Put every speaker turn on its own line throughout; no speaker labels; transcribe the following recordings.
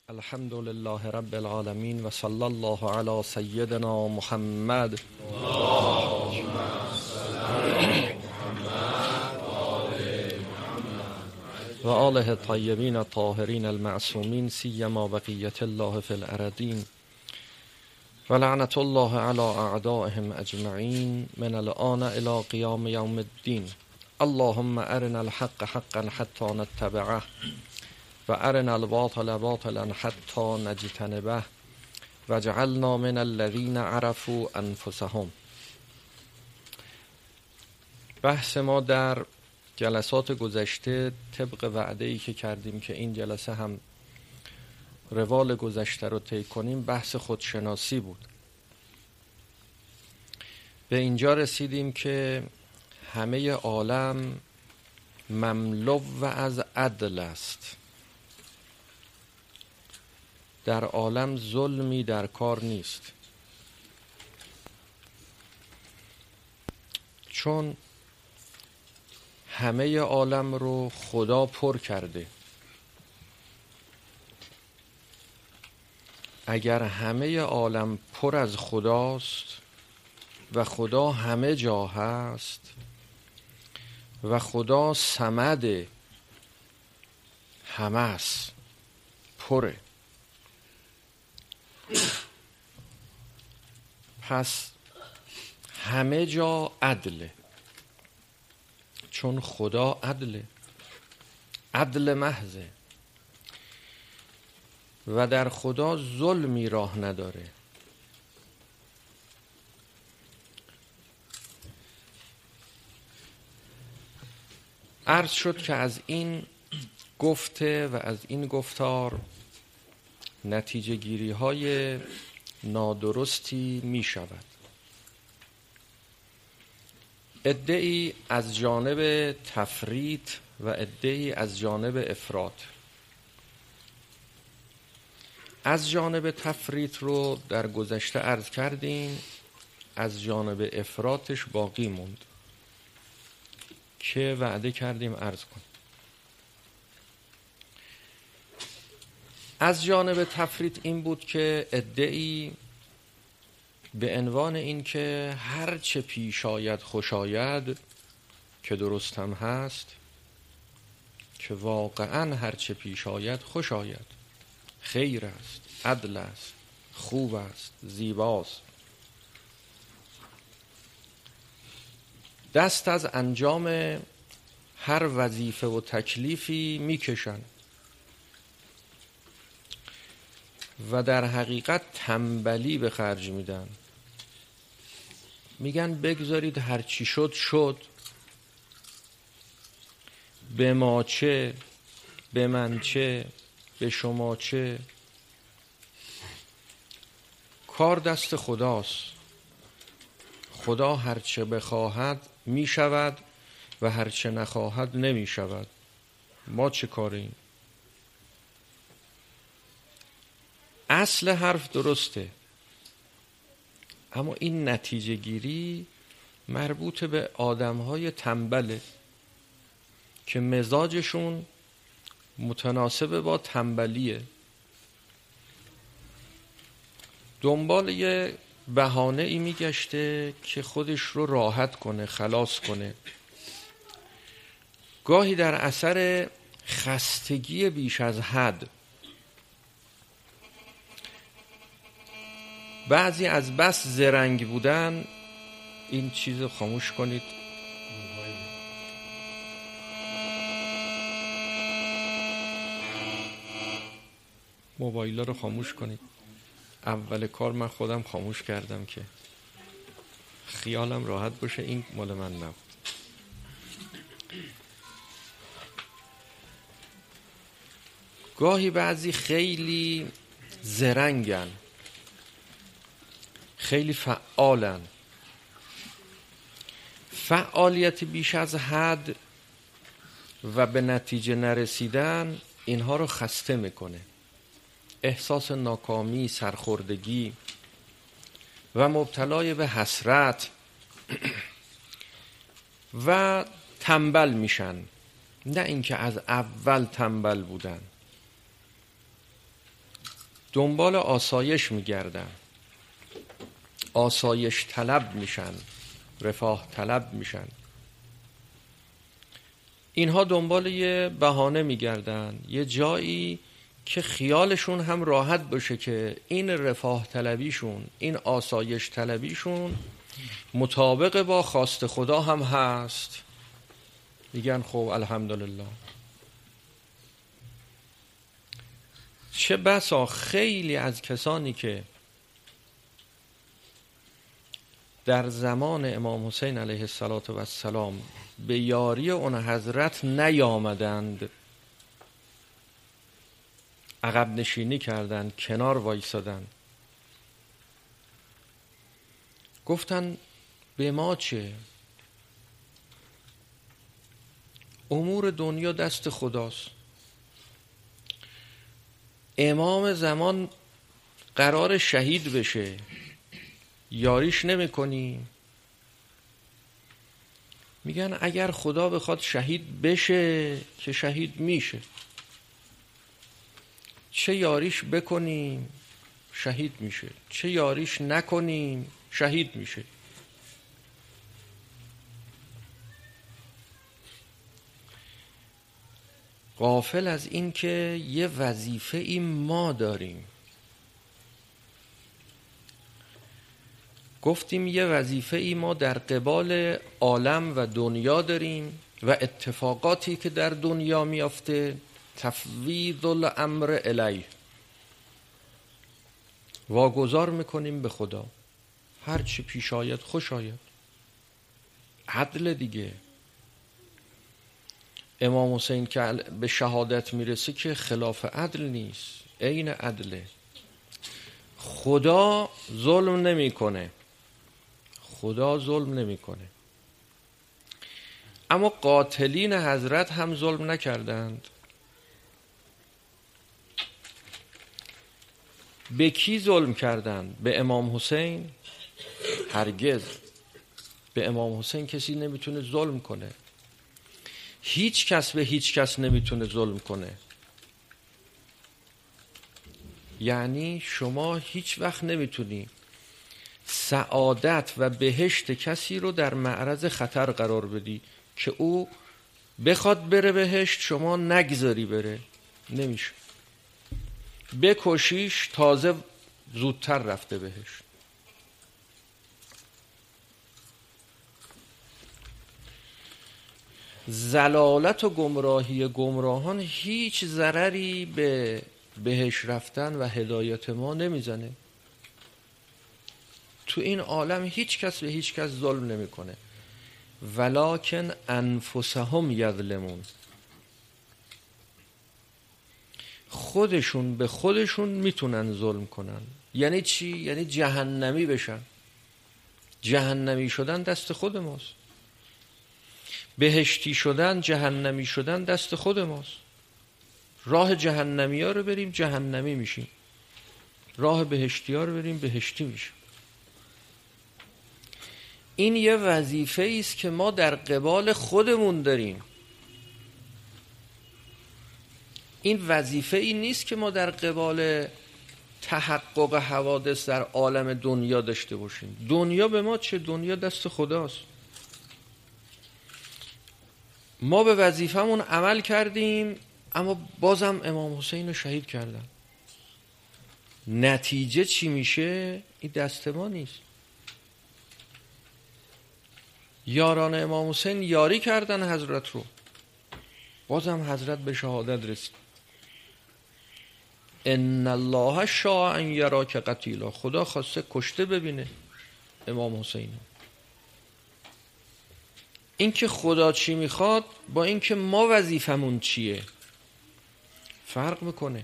الحمد لله رب العالمين و صلی الله علی سیدنا محمد و آله الطیبین الطاهرین المعصومین سیما بقیت الله فی الارضین و لعنت الله علی اعدائهم اجمعین من الآن الی قیام یوم الدین. اللهم ارنا الحق حقا حتی نتبعه و ارنا الباطل باطلا حتی نجتنبه و جعلنا من الذین عرفوا انفسهم. بحث ما در جلسات گذشته طبق وعده‌ای که کردیم که این جلسه هم روال گذشته رو طی کنیم بحث خودشناسی بود. به اینجا رسیدیم که همه عالم مملو و از عدل است. در عالم ظلمی در کار نیست، چون همه عالم رو خدا پر کرده. اگر همه عالم پر از خداست و خدا همه جا هست و خدا صمد همه است، پره، پس همه جا عدله، چون خدا عدله، عدل محضه و در خدا ظلمی راه نداره. عرض شد که از این گفته و از این گفتار نتیجه گیری های نادرستی می شود. عده‌ای از جانب تفریط و عده‌ای از جانب افراط. از جانب تفریط رو در گذشته عرض کردیم، از جانب افراطش باقی موند که وعده کردیم عرض کنیم. از جانب تفریط این بود که عده‌ای به عنوان این که هر چه پیش آید خوش آید، که درست هم هست، که واقعا هر چه پیش آید خوش آید، خیر است، عدل است، خوب است، زیباست، دست از انجام هر وظیفه و تکلیفی میکشن و در حقیقت تنبلی به خرج میدن. میگن بگذارید هر چی شد شد، به ما چه، به من چه، به شما چه، کار دست خداست. خدا هر چه بخواهد می شود و هر چه نخواهد نمی شود. ما چه کاریم؟ اصل حرف درسته، اما این نتیجه گیری مربوط به آدم‌های تنبله که مزاجشون متناسب با تنبلیه. دنبال یه بهانه ای میگشته که خودش رو راحت کنه، خلاص کنه. گاهی در اثر خستگی بیش از حد، بعضی از بس زرنگ بودن. این چیز رو خاموش کنید، موبایل رو خاموش کنید. اول کار من خودم خاموش کردم که خیالم راحت باشه این مال من نبود. گاهی بعضی خیلی زرنگن، خیلی فعالن. فعالیت بیش از حد و به نتیجه نرسیدن اینها رو خسته میکنه. احساس ناکامی، سرخوردگی و مبتلای به حسرت و تنبل میشن. نه اینکه از اول تنبل بودن. دنبال آسایش میگردن، آسایش طلب میشن، رفاه طلب میشن. اینها دنبال یه بهانه میگردن، یه جایی که خیالشون هم راحت باشه که این رفاه طلبیشون، این آسایش طلبیشون مطابق با خواست خدا هم هست. میگن خب الحمدلله. چه بسا خیلی از کسانی که در زمان امام حسین علیه السلام به یاری اون حضرت نیامدند، عقب نشینی کردند، کنار وایسادند، گفتن به ما چه؟ امور دنیا دست خداست. امام زمان قرار شهید بشه، یاریش نمی کنی؟ میگن اگر خدا بخواد شهید بشه که شهید میشه، چه یاریش بکنیم شهید میشه، چه یاریش نکنیم شهید میشه. غافل از این که یه وظیفه ای ما داریم. گفتیم یه وظیفه ای ما در قبال عالم و دنیا داریم و اتفاقاتی که در دنیا میافته، تفویض الامر الیه، واگذار میکنیم به خدا، هر چی پیش آید خوش آید. عدل دیگه. امام حسین که به شهادت میرسه که خلاف عدل نیست، عین عدله. خدا ظلم نمیکنه، خدا ظلم نمیکنه. اما قاتلین حضرت هم ظلم نکردند. به کی ظلم کردند؟ به امام حسین؟ هرگز. به امام حسین کسی نمیتونه ظلم کنه. هیچ کس به هیچ کس نمیتونه ظلم کنه. یعنی شما هیچ وقت نمیتونی سعادت و بهشت کسی رو در معرض خطر قرار بدی که او بخواد بره بهشت شما نگذاری بره. نمیشه. بکشیش تازه زودتر رفته بهشت. ضلالت و گمراهی گمراهان هیچ ضرری به بهشت رفتن و هدایت ما نمیزنه. تو این عالم هیچ کس به هیچ کس ظلم نمیکنه. ولکن انفسهم یظلمون. خودشون به خودشون میتونن ظلم کنن. یعنی چی؟ یعنی جهنمی بشن. جهنمی شدن دست خود ماست. بهشتی شدن، جهنمی شدن دست خود ماست. راه جهنمی ها رو بریم جهنمی میشیم، راه بهشتی ها رو بریم بهشتی میشیم. این یه وظیفه است که ما در قبال خودمون داریم. این وظیفه ای نیست که ما در قبال تحقق حوادث در عالم دنیا داشته باشیم. دنیا به ما چه؟ دنیا دست خداست. ما به وظیفمون عمل کردیم، اما بازم امام حسین رو شهید کردن. نتیجه چی میشه؟ این دست ما نیست. یاران امام حسین یاری کردن حضرت رو، بازم حضرت به شهادت رسید. ان الله شاء ان یراک قتیلا. خدا خواسته کشته ببینه امام حسین. این که خدا چی میخواد با این که ما وظیفمون چیه فرق میکنه.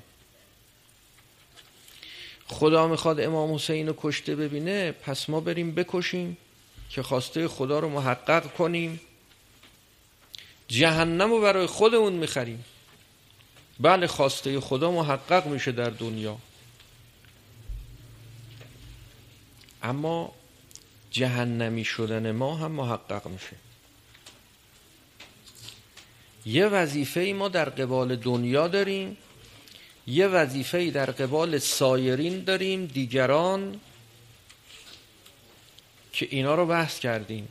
خدا میخواد امام حسین رو کشته ببینه، پس ما بریم بکشیم که خواسته خدا رو محقق کنیم. جهنم رو برای خودمون میخریم. بله خواسته خدا محقق میشه در دنیا، اما جهنمی شدن ما هم محقق میشه. یه وظیفه ای ما در قبال دنیا داریم یه وظیفه‌ای در قبال سایرین داریم، دیگران، که اینا رو بحث کردیم.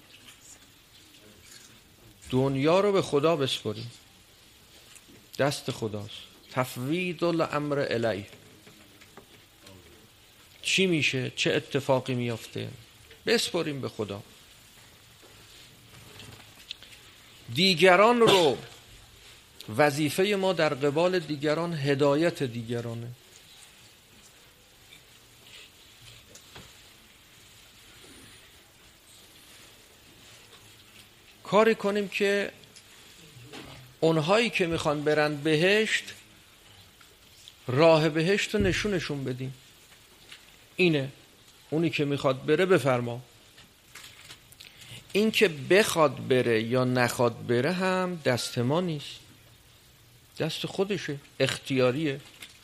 دنیا رو به خدا بسپاریم، دست خداست. تفویض الامر الیه. چی میشه؟ چه اتفاقی میافته؟ بسپاریم به خدا. دیگران رو، وظیفه ما در قبال دیگران هدایت دیگرانه. کاری کنیم که اونهایی که میخوان برن بهشت، راه بهشت رو نشونشون بدیم. اینه، اونی که میخواد بره بفرما. این که بخواد بره یا نخواد بره هم دست ما نیست، دست خودشه، اختیاریه.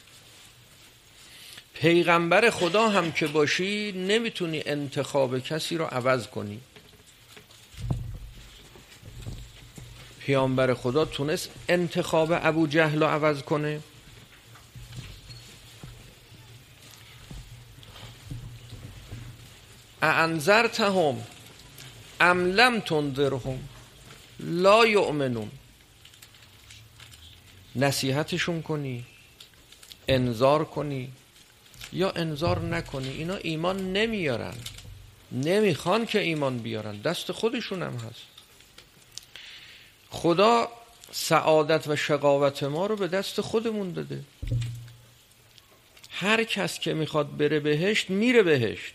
پیغمبر خدا هم که باشی نمیتونی انتخاب کسی رو عوض کنی. پیامبر خدا تونست انتخاب ابو جهل رو عوض کنه؟ اانذرتهم ام لم تنذرهم لا یؤمنون. نصیحتشون کنی، انذار کنی یا انذار نکنی، اینا ایمان نمیارن، نمیخوان که ایمان بیارن، دست خودشون هم هست. خدا سعادت و شقاوت ما رو به دست خودمون داده. هر کس که میخواد بره بهشت میره بهشت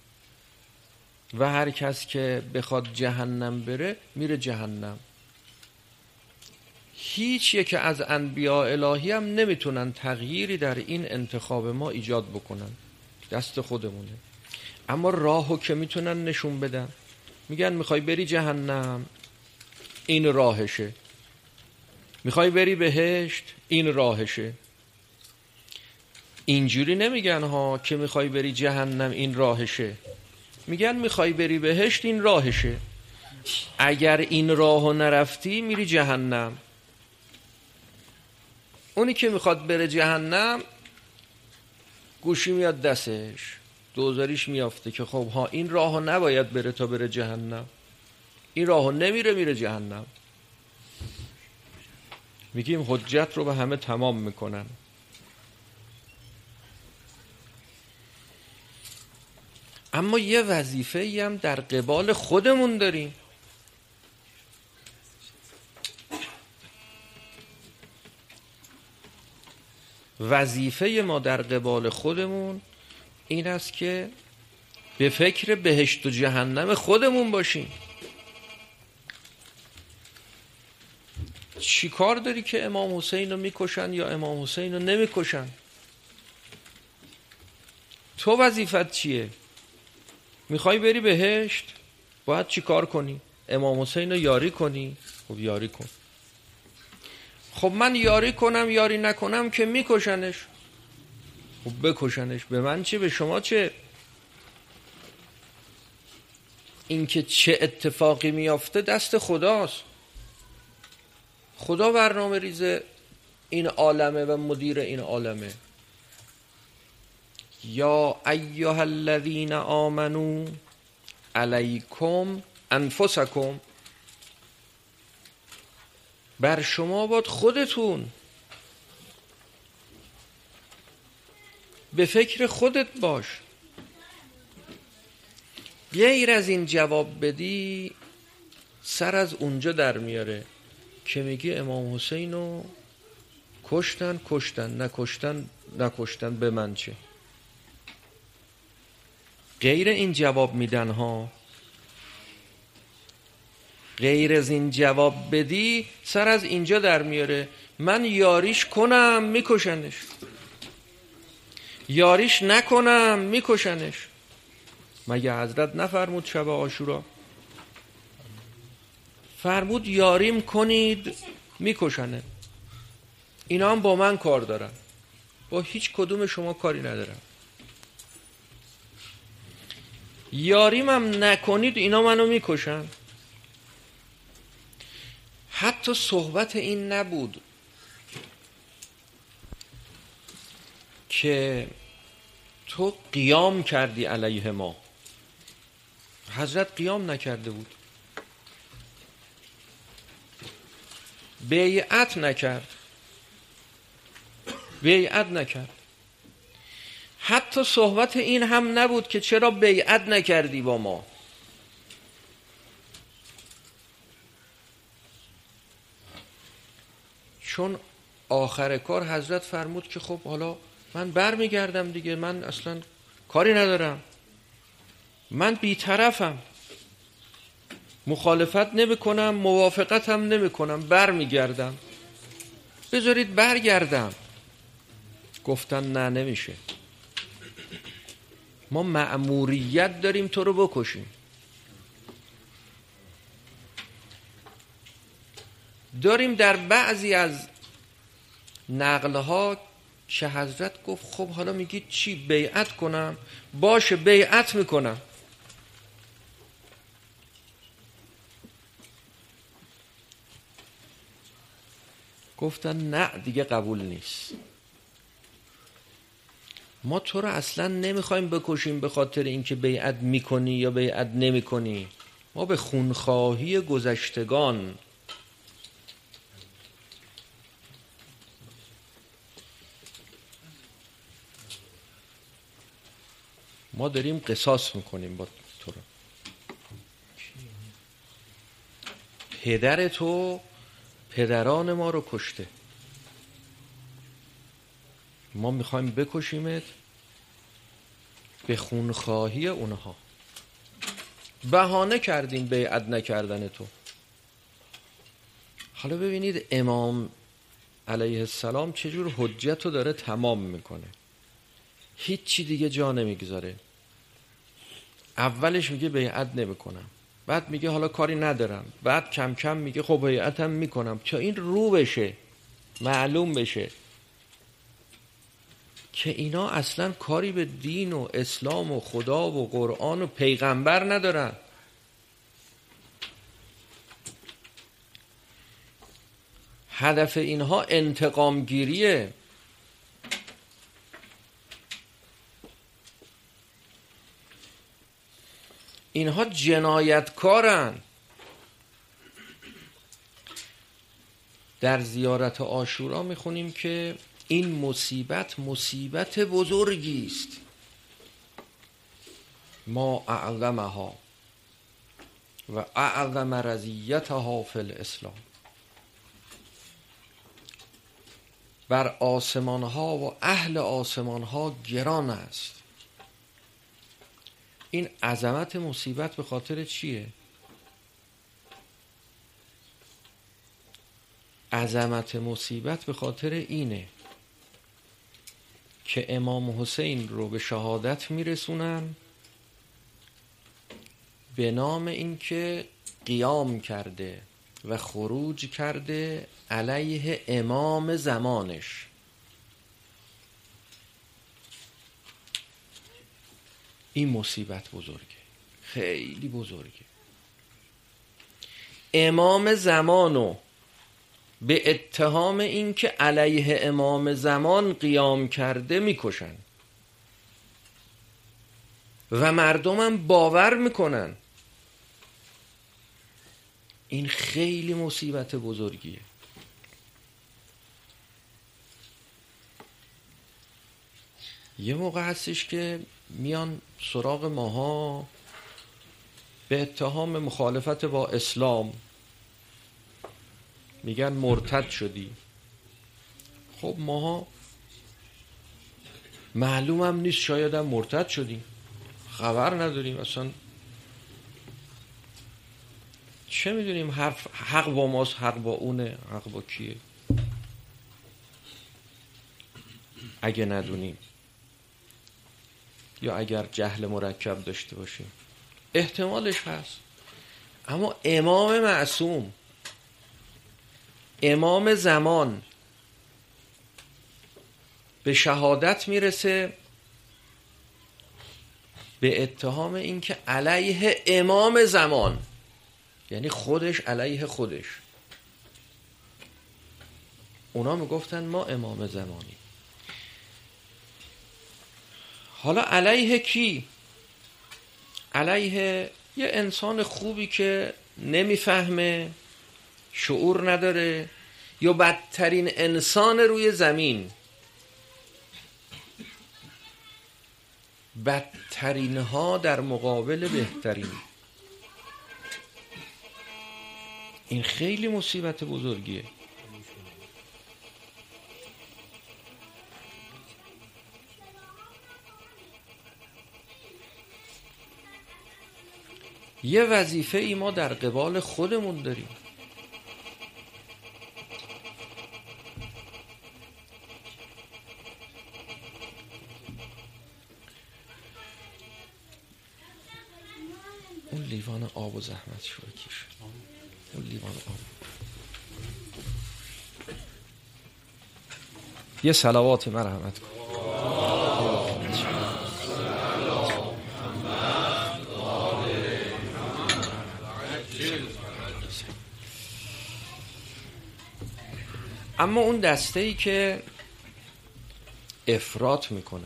و هر کس که بخواد جهنم بره میره جهنم. هیچ یک از انبیاء الهی هم نمیتونن تغییری در این انتخاب ما ایجاد بکنن، دست خودمونه. اما راهو که میتونن نشون بدن، میگن میخوای بری جهنم، این راهشه. میخوای بری بهشت، این راهشه. اینجوری نمیگن ها که میخوای بری جهنم این راهشه، میگن میخوای بری بهشت این راهشه. اگر این راهو نرفتی میری جهنم. اونی که میخواد بره جهنم گوشی میاد دستش، دوزاریش میافته که خب ها این راهو نباید بره تا بره جهنم، این راهو نمیره میره جهنم. میگیم حجت رو به همه تمام میکنن. اما یه وظیفه‌ای هم در قبال خودمون داریم. وظیفه ما در قبال خودمون این است که به فکر بهشت و جهنم خودمون باشیم. چی کار داری که امام حسین رو میکشن یا امام حسین رو نمیکشن؟ تو وظیفت چیه؟ میخوای بری بهشت، باید چی کار کنی؟ امام حسین رو یاری کنی؟ خب یاری کن. خب من یاری کنم یاری نکنم که میکشنش. خب بکشنش، به من چه؟ به شما چه؟ این که چه اتفاقی میافته دست خداست. خدا برنامه ریز این عالمه و مدیر این عالمه. یا ایها الذین آمنو علیکم انفسکم. بر شما باید خودتون به فکر خودت باش. غیر از این جواب بدی سر از اونجا در میاره که میگی امام حسین رو کشتن نکشتن به من چه. غیر این جواب میدن ها. غیر از این جواب بدی سر از اینجا در میاره من یاریش کنم میکشنش، یاریش نکنم میکشنش. مگه حضرت نفرمود شب عاشورا؟ فرمود یاریم کنید میکشنه. اینا هم با من کار دارن، با هیچ کدوم شما کاری ندارن. یاریم هم نکنید اینا منو میکشن. حتی صحبت این نبود. که تو قیام کردی علیه ما. حضرت قیام نکرده بود، بیعت نکرد. حتی صحبت این هم نبود که چرا بیعت نکردی با ما. چون آخر کار حضرت فرمود که خب حالا من برمیگردم دیگه، من اصلا کاری ندارم، من بی‌طرفم، مخالفت نمی‌کنم، موافقت هم نمی‌کنم، برمیگردم، بذارید برگردم. گفتن نه، نمیشه، ما مأموریت داریم تو رو بکشیم. داریم در بعضی از نقلها که حضرت گفت خب حالا میگید چی، بیعت کنم؟ باشه بیعت میکنم. گفتن نه دیگه قبول نیست، ما تو رو اصلا نمیخوایم بکشیم به خاطر اینکه بیعت میکنی یا بیعت نمیکنی. ما به خونخواهی گذشتگان، ما داریم قصاص میکنیم با تو رو. پدر تو پدران ما رو کشته، ما میخوایم بکشیمت به خونخواهی اونها. بهانه کردیم بیعت نکردن تو. حالا ببینید امام علیه السلام چجور حجت رو داره تمام میکنه، هیچ چی دیگه جا نمیگذاره. اولش میگه بیعت نمیکنم، بعد میگه حالا کاری ندارم، بعد کم کم میگه خب بیعتم میکنم، تا این رو بشه، معلوم بشه که اینا اصلا کاری به دین و اسلام و خدا و قرآن و پیغمبر ندارن. هدف اینها انتقام گیریه. اینها جنایتکارن. در زیارت عاشورا میخونیم که این مصیبت بزرگی است، ما اعظمها و اعظم رضیتها فی الاسلام. بر آسمان ها و اهل آسمان ها گران است. این عظمت مصیبت به خاطر چیه؟ عظمت مصیبت به خاطر اینه که امام حسین رو به شهادت میرسونن به نام اینکه قیام کرده و خروج کرده علیه امام زمانش. این مصیبت بزرگه، خیلی بزرگه. امام زمانو به اتهام این که علیه امام زمان قیام کرده میکشن و مردمم باور میکنن. این خیلی مصیبت بزرگیه. یه موقع هستش که میان سراغ ماها به اتهام مخالفت با اسلام، میگن مرتد شدی. خب ماها معلومم نیست، شاید هم مرتد شدیم، خبر نداریم، اصلا چه میدونیم حق با ماست، حق با اونه، حق با کیه. اگه ندونیم یا اگر جهل مرکب داشته باشیم احتمالش هست. اما امام معصوم، امام زمان به شهادت میرسه به اتهام این که علیه امام زمان، یعنی خودش علیه خودش. اونا میگفتن ما امام زمانی. حالا علیه کی؟ علیه یه انسان خوبی که نمیفهمه، شعور نداره، یا بدترین انسان روی زمین. بدترین ها در مقابل بهترین. این خیلی مصیبت بزرگیه. یه وظیفه ای ما در قبال خودمون داریم. اون لیوان آب و زحمت شو کیش. اون لیوان آب. یه صلوات مرحمت کن. اما اون دسته ای که افراط میکنه،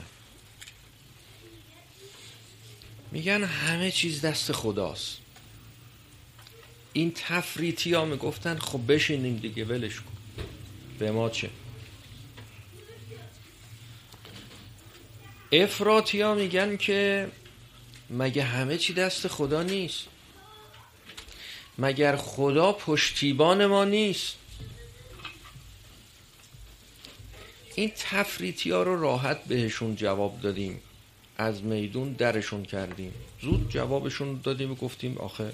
میگن همه چیز دست خداست. این تفریطی ها میگفتن خب بشینیم دیگه ولش کن، به ما چه. افراطی ها میگن که مگه همه چی دست خدا نیست؟ مگر خدا پشتیبان ما نیست؟ این تفریطی ها رو راحت بهشون جواب دادیم، از میدون درشون کردیم، زود جوابشون دادیم و گفتیم آخه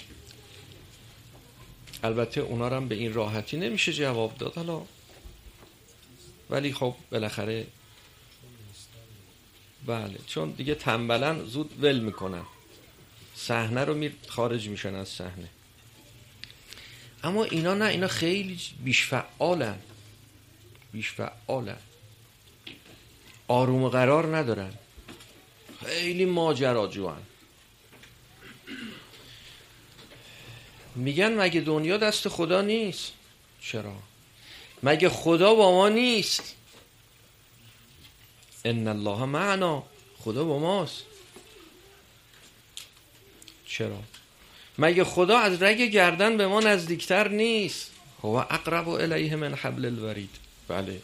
البته اونا رو هم به این راحتی نمیشه جواب داد حالا، ولی خب بالاخره بله، چون دیگه تنبلن زود ول میکنن صحنه رو، خارج میشن از صحنه. اما اینا نه، اینا خیلی بیش فعالن، آروم و قرار ندارن، خیلی ماجراجوان. میگن مگه دنیا دست خدا نیست؟ چرا؟ مگه خدا با ما نیست؟ ان الله معنا، خدا با ماست. چرا؟ مگه خدا از رگ گردن به ما نزدیکتر نیست؟ هو اقرب الیه من حبل الورید. بله،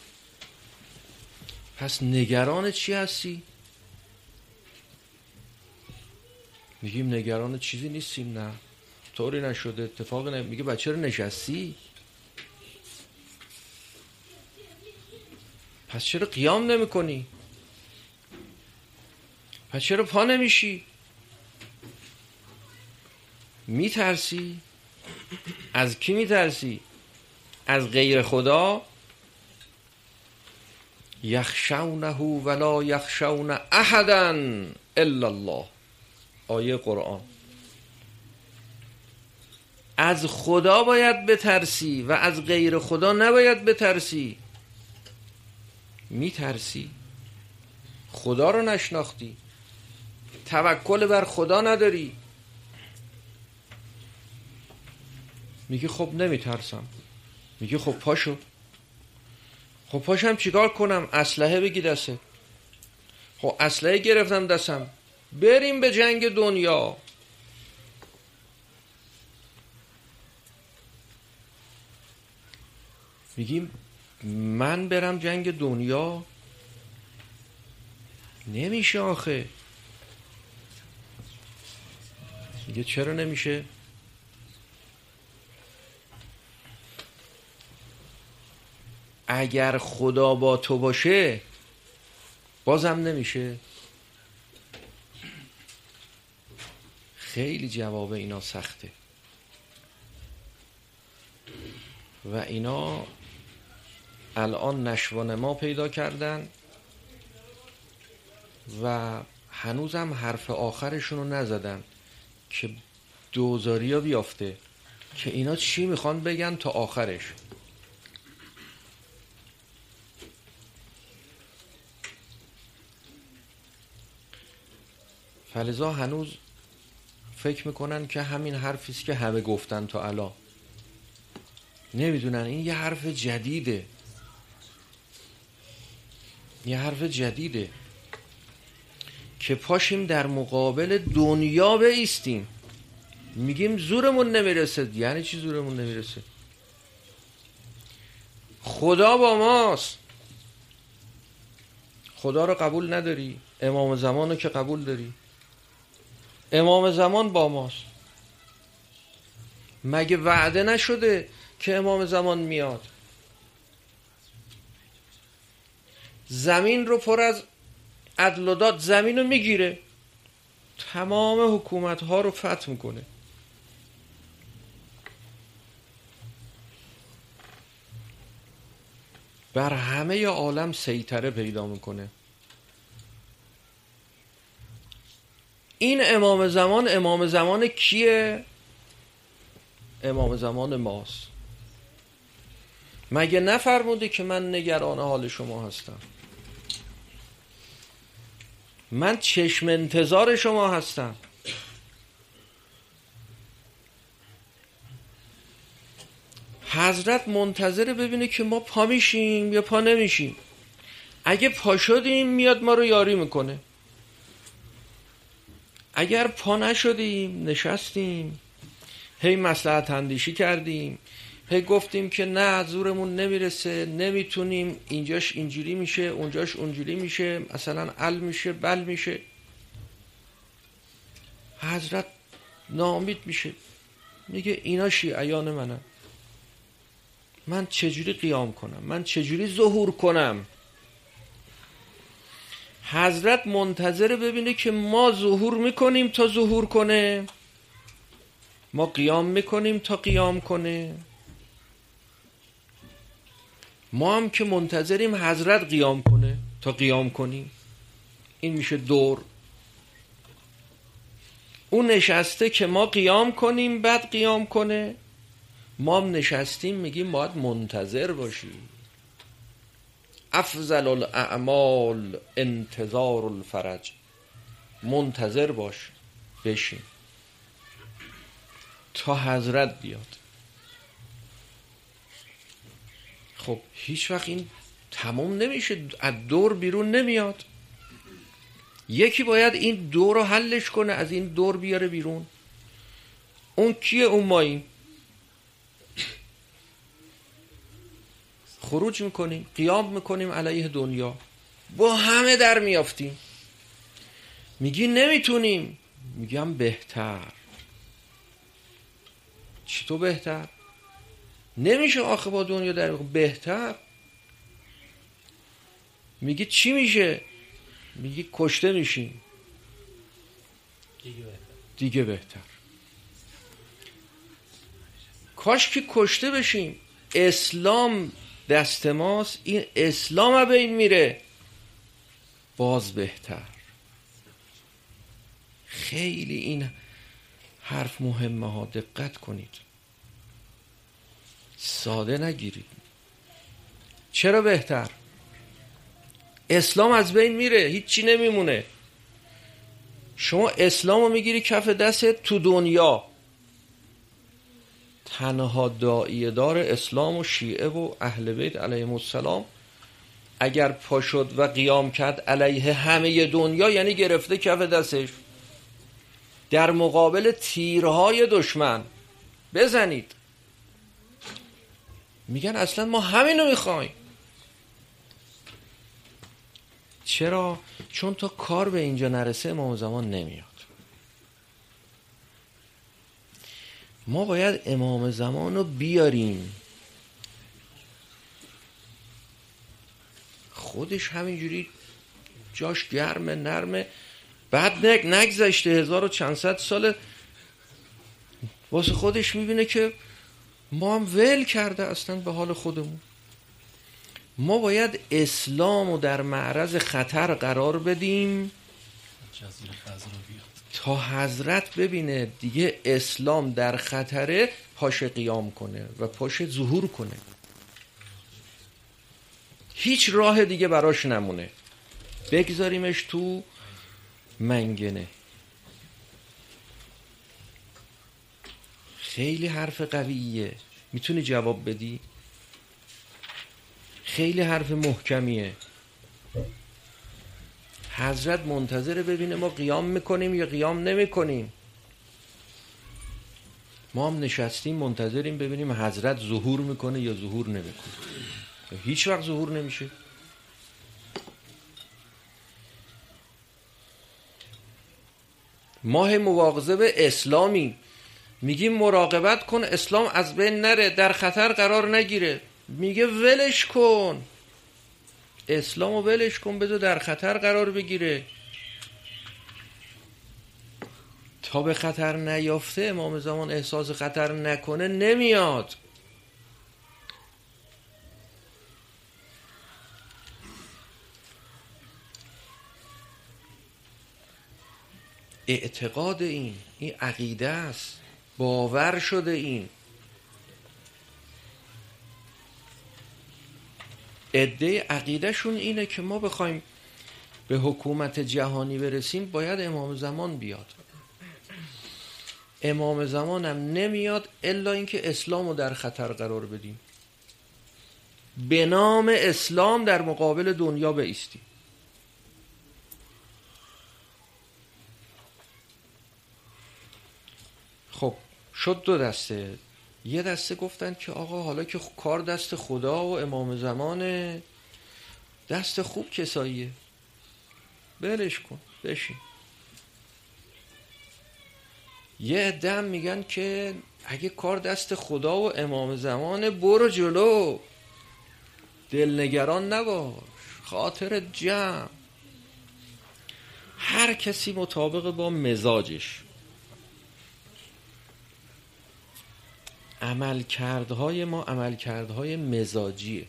پس نگران چی هستی؟ میگیم نگران چیزی نیستیم. نه، طوری نشده، اتفاقی نه. میگه بچه رو نشستی؟ پس چرا قیام نمی کنی؟ پس چرا پا نمیشی؟ میترسی؟ از کی میترسی؟ از غیر خدا؟ یخشونه ولا یخشون احدا الا الله. آیه قرآن. از خدا باید بترسی و از غیر خدا نباید بترسی. میترسی؟ خدا رو نشناختی، توکل بر خدا نداری. میگی خب نمیترسم. میگی خب پاشو. خب پاشم چیکار کنم؟ اسلحه بگی دسته. خب اسلحه گرفتم دستم، بریم به جنگ دنیا. میگیم من برم جنگ دنیا؟ نمیشه آخه. میگه چرا نمیشه؟ اگر خدا با تو باشه بازم نمیشه. خیلی جواب اینا سخته و اینا الان نشوان ما پیدا کردن و هنوزم حرف آخرشون رو نزدن که دوزاریا بیافته که اینا چی میخوان بگن تا آخرش. فلذا هنوز فکر میکنن که همین حرفیست که همه گفتن تا الان. نمیدونن این یه حرف جدیده، یه حرف جدیده. که پاشیم در مقابل دنیا بایستیم. میگیم زورمون نمیرسه. یعنی چی زورمون نمیرسه؟ خدا با ماست. خدا رو قبول نداری؟ امام زمان رو که قبول داری. امام زمان با ماست. مگه وعده نشده که امام زمان میاد؟ زمین رو پر از عدل و داد، زمین رو میگیره، تمام حکومت ها رو فتح میکنه. بر همه عالم سیطره پیدا میکنه. این امام زمان کیه؟ امام زمان ماست. مگه نفرموده که من نگران حال شما هستم؟ من چشم انتظار شما هستم. حضرت منتظر ببینه که ما پا میشیم یا پا نمیشیم. اگه پا شدیم میاد ما رو یاری میکنه. اگر پا نشدیم، نشستیم، هی مصلحت اندیشی کردیم، هی گفتیم که نه زورمون نمیرسه، نمیتونیم، اینجاش اینجوری میشه، اونجاش اونجوری میشه، مثلا ال میشه، بل میشه، حضرت ناامید میشه، میگه اینا شیعیان منن، من چجوری قیام کنم، من چجوری ظهور کنم؟ حضرت منتظر ببینه که ما ظهور میکنیم تا ظهور کنه، ما قیام میکنیم تا قیام کنه. ما هم که منتظریم حضرت قیام کنه تا قیام کنیم. این میشه دور. اون نشسته که ما قیام کنیم بعد قیام کنه، ما هم نشستیم میگیم باید منتظر باشیم. افضل الاعمال انتظار الفرج. منتظر باش، بشین تا حضرت بیاد. خب هیچ وقت این تمام نمیشه، از دور بیرون نمیاد. یکی باید این دور رو حلش کنه، از این دور بیاره بیرون. اون کیه؟ اون ماییم. خروج میکنیم، قیام میکنیم علیه دنیا، با همه در میافتیم. میگی نمیتونیم، میگم بهتر. چی تو بهتر؟ نمیشه آخه با دنیا در بهتر. میگی چی میشه؟ میگی کشته میشیم. دیگه بهتر. کاش که کشته بشیم. اسلام دست ماست، این اسلام ها به این میره، باز بهتر. خیلی این حرف مهمه ها، دقت کنید، ساده نگیرید. چرا بهتر؟ اسلام از بین میره، هیچی نمیمونه. شما اسلام رو میگیری کف دستت تو دنیا، تنها داعیه دار اسلام و شیعه و اهل بیت علیهم السلام اگر پا شد و قیام کرد علیه همه دنیا، یعنی گرفته کف دستش. در مقابل تیرهای دشمن بزنید. میگن اصلا ما همینو میخوایم. چرا؟ چون تا کار به اینجا نرسه امام زمان نمیاد. ما باید امام زمان رو بیاریم. خودش همینجوری جاش گرمه، نرمه، بعد نگذشته 1000 و چند صد ساله واسه خودش میبینه که ما هم ول کرده اصلا به حال خودمون. ما باید اسلام رو در معرض خطر قرار بدیم تا حضرت ببینه دیگه اسلام در خطره، پاش قیام کنه و پاش ظهور کنه. هیچ راه دیگه براش نمونه، بگذاریمش تو منگنه. خیلی حرف قویه، میتونی جواب بدی؟ خیلی حرف محکمیه. حضرت منتظر ببینه ما قیام میکنیم یا قیام نمیکنیم. ما هم نشستیم منتظریم ببینیم حضرت ظهور میکنه یا ظهور نمیکنه. هیچ وقت ظهور نمیشه. ماه مواظب اسلامی میگیم مراقبت کن اسلام از بین نره، در خطر قرار نگیره. میگه ولش کن، اسلامو ولش کن، بذار در خطر قرار بگیره. تا به خطر نیافته امام زمان احساس خطر نکنه نمیاد. اعتقاد این عقیده است، باور شده این. عده عقیده شون اینه که ما بخوایم به حکومت جهانی برسیم باید امام زمان بیاد. امام زمان هم نمیاد الا اینکه اسلامو در خطر قرار بدیم، به نام اسلام در مقابل دنیا بایستیم. خب شد دو دسته. یه دسته گفتن که آقا حالا که کار دست خدا و امام زمانه، دست خوب کساییه، بلش کن بشین. یه عده هم میگن که اگه کار دست خدا و امام زمانه برو جلو، دلنگران نباش، خاطر جمع. هر کسی مطابق با مزاجش. عملکردهای ما عملکردهای مزاجیه.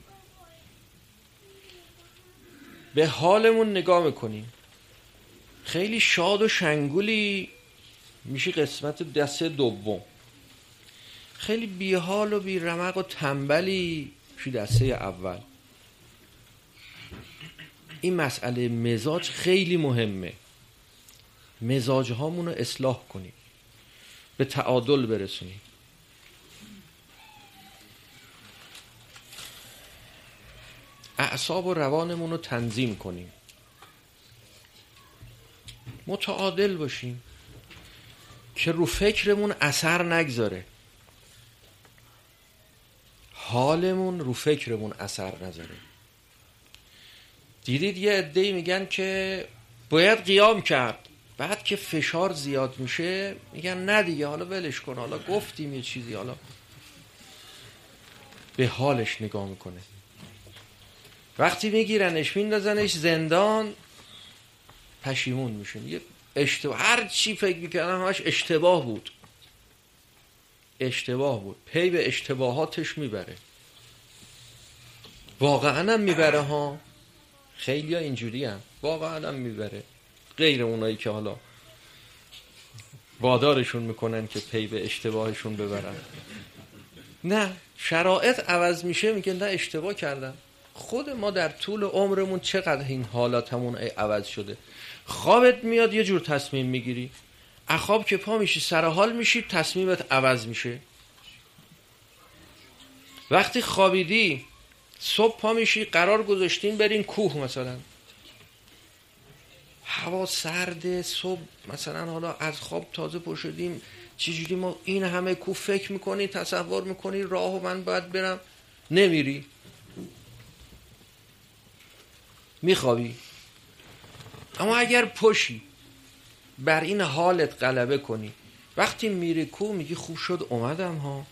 به حالمون نگاه میکنیم، خیلی شاد و شنگولی میشه قسمت دسته دوم، خیلی بیحال و بیرمق و تنبلی میشه دسته اول. این مسئله مزاج خیلی مهمه. مزاج هامون رو اصلاح کنیم، به تعادل برسونیم. اعصاب و روانمون رو تنظیم کنیم، متعادل باشیم که رو فکرمون اثر نگذاره، حالمون رو فکرمون اثر نذاره. دیدید یه عده‌ای میگن که باید قیام کرد، بعد که فشار زیاد میشه میگن نه دیگه حالا ولش کن، حالا گفتیم یه چیزی، حالا به حالش نگاه میکنه. وقتی میگیرنش میندازنش زندان پشیمون میشن. یه اشتباه، هر چی فکر میکردن همش اشتباه بود، اشتباه بود، پی به اشتباهاتش میبره. واقعا هم میبره ها، خیلی ها اینجوری هم واقعا هم میبره، غیر اونایی که حالا وادارشون میکنن که پی به اشتباهشون ببرن. نه، شرایط عوض میشه میگن نه اشتباه کردم. خود ما در طول عمرمون چقدر این حالاتمون عوض شده. خوابت میاد یه جور تصمیم میگیری، اخواب که پا میشی سر حال میشی تصمیمت عوض میشه. وقتی خوابیدی صبح پا میشی قرار گذاشتین برین کوه، مثلا هوا سرده، صبح مثلا حالا از خواب تازه پا شدیم، چجوری ما این همه کوه فکر میکنی، تصور میکنی راهو من باید برم، نمیری، میخوابی. اما اگر پشی بر این حالت غلبه کنی، وقتی میری کو میگی خوب شد اومدم ها،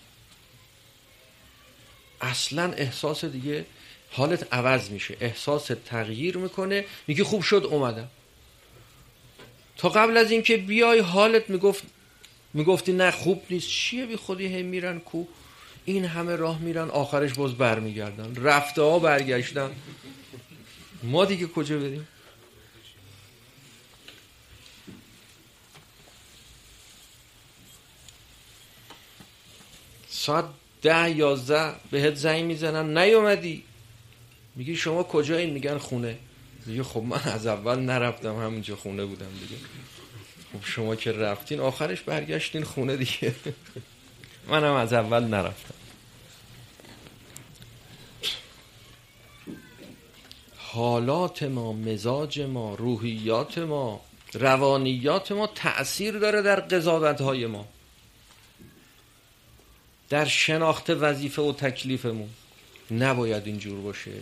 اصلا احساس دیگه حالت عوض میشه، احساس تغییر میکنه، میگی خوب شد اومدم. تا قبل از اینکه بیای حالت میگفتی نه خوب نیست، چیه بی خودی هم میرن کو، این همه راه میرن آخرش باز برمیگردن، رفته ها برگشتن، ما دیگه کجا بریم؟ ساعت 10-11 بهت زنگ میزنن نیومدی، میگی شما کجایین؟ میگن خونه. میگی خب من از اول نرفتم، همونجا خونه بودم دیگه. خب شما که رفتین آخرش برگشتین خونه دیگه. منم از اول نرفتم. حالات ما، مزاج ما، روحیات ما، روانیات ما تأثیر داره در قضاوت‌های ما، در شناخت وظیفه و تکلیفمون. نباید اینجور باشه،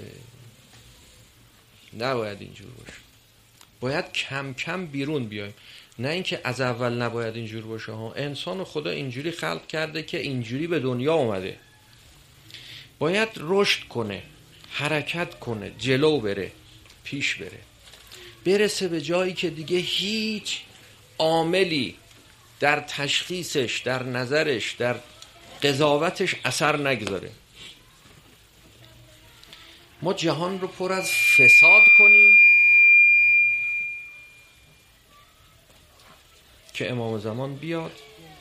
نباید اینجور باشه. باید کم کم بیرون بیایم. نه اینکه از اول نباید اینجور باشه ها. انسان خدا اینجوری خلق کرده که اینجوری به دنیا اومده. باید رشد کنه، حرکت کنه، جلو بره، پیش بره، برسه به جایی که دیگه هیچ عاملی در تشخیصش، در نظرش، در قضاوتش اثر نگذاره. ما جهان رو پر از فساد کنیم که امام زمان بیاد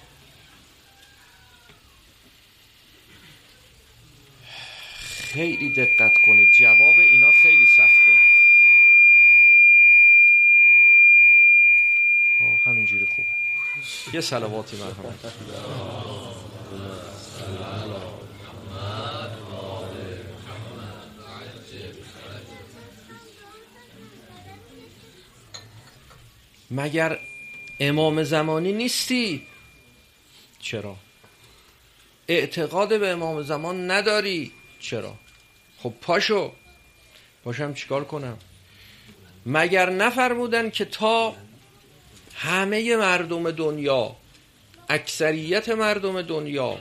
خیلی دقت کنید. جواب اینا خیلی سخته. همینجوری خوبه. یه صلواتی مرحمت. مگر امام زمانی نیستی؟ چرا؟ اعتقاد به امام زمان نداری؟ چرا؟ خب پاشم چیکار کنم؟ مگر نفرمودن که تا همه مردم دنیا، اکثریت مردم دنیا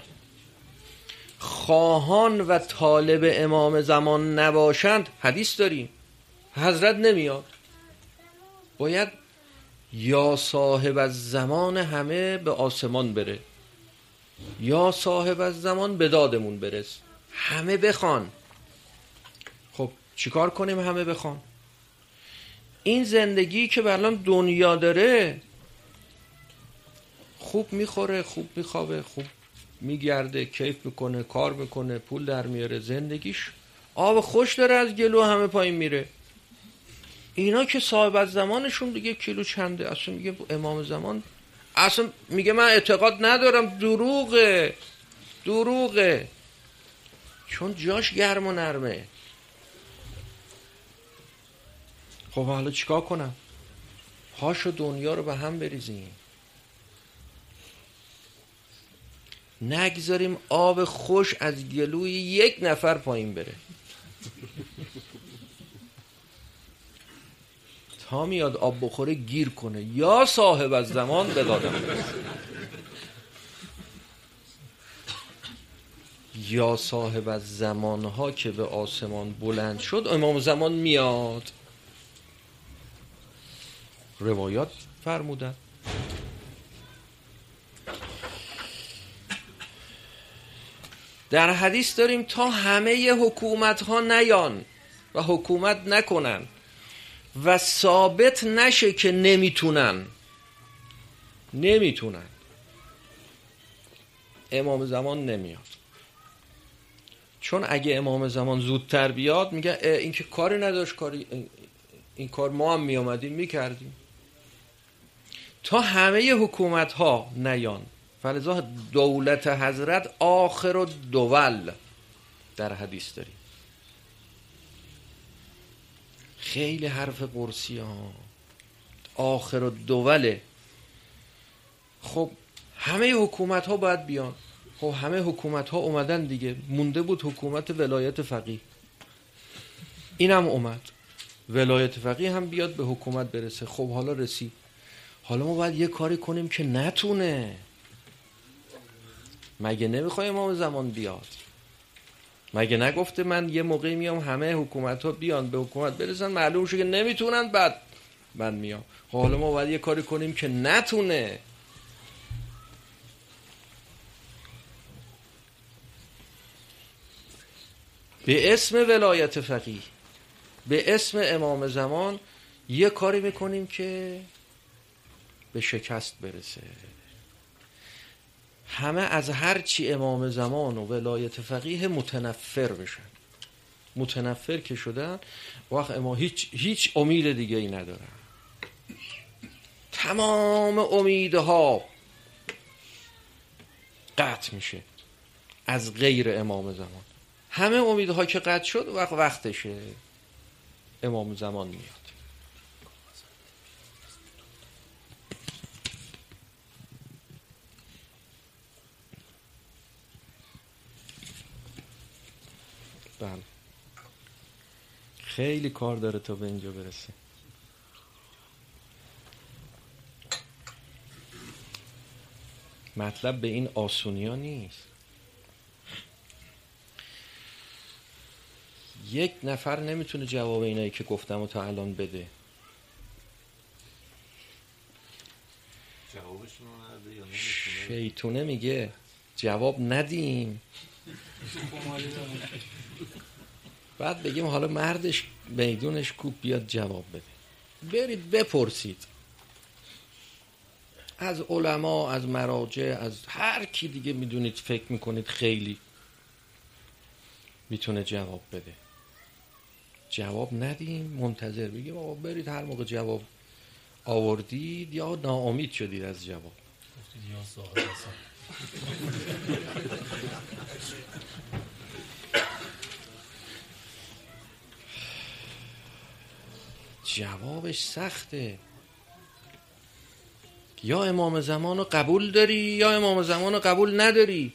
خواهان و طالب امام زمان نباشند؟ حدیث داریم، حضرت نمیاد. باید یا صاحب از زمان همه به آسمان بره، یا صاحب از زمان به دادمون برس. همه بخوان. خب چیکار کنیم همه بخوان؟ این زندگی که الان دنیا داره، خوب میخوره، خوب میخوابه، خوب میگرده، کیف میکنه، کار میکنه، پول در میاره، زندگیش آب خوش داره، از گلو همه پایین میره. اینا که صاحب از زمانشون دیگه کیلو چنده، اصلا میگه امام زمان، اصلا میگه من اعتقاد ندارم. دروغه، چون جاش گرم و نرمه. خب حالا چیکار کنم؟ پاشو دنیا رو به هم بریزیم، نگذاریم آب خوش از گلوی یک نفر پایین بره. تا میاد آب بخوره گیر کنه، یا صاحب از زمان به دادم برسه. یا صاحب از زمانها که به آسمان بلند شد، امام زمان میاد. روایات فرمودن در حدیث داریم تا همه حکومت ها نیان و حکومت نکنن و ثابت نشه که نمیتونن، امام زمان نمیاد. چون اگه امام زمان زودتر بیاد، میگه این که کاری نداشت، این کار ما هم میامدیم میکردیم. تا همه حکومت ها نیان، فلذا دولت حضرت آخر الدول در حدیث داریم. خیلی حرف قرصی ها، آخر الدوله. خب همه حکومت ها باید بیان. خب همه حکومت ها اومدن دیگه، مونده بود حکومت ولایت فقیه. اینم اومد، ولایت فقیه هم بیاد به حکومت برسه. خب حالا رسید، حالا ما باید یه کاری کنیم که نتونه. مگه نمیخوای امام زمان بیاد؟ مگه نگفته من یه موقعی میام همه حکومت ها بیان به حکومت برسن، معلوم شه که نمیتونن، بعد من میام. حالا ما باید یه کاری کنیم که نتونه. به اسم ولایت فقیه، به اسم امام زمان یه کاری میکنیم که به شکست برسه. همه از هر چی امام زمان و ولایت فقیه متنفر بشن. متنفر که شدن، وقت اما هیچ امید دیگه ای ندارن. تمام امیدها قطع میشه از غیر امام زمان. همه امیدها که قطع شد، وقتشه. امام زمان میاد. بله خیلی کار داره تا به اینجا برسه. مطلب به این آسونی ها نیست. یک نفر نمیتونه جواب اینایی که گفتم و تا الان بده.
جوابشون نده یا نمیتونه.
شیطونه میگه جواب ندیم بعد بگیم حالا مردش میدونش کوب بیاد جواب بده. برید بپرسید از علما، از مراجع، از هر کی دیگه میدونید فکر میکنید خیلی میتونه جواب بده. جواب ندیم، منتظر بگیم آقا برید هر موقع جواب آوردید یا ناامید شدید از جواب
گفتید یا صاحب حسن.
جوابش سخته. یا امام زمان رو قبول داری یا امام زمان رو قبول نداری.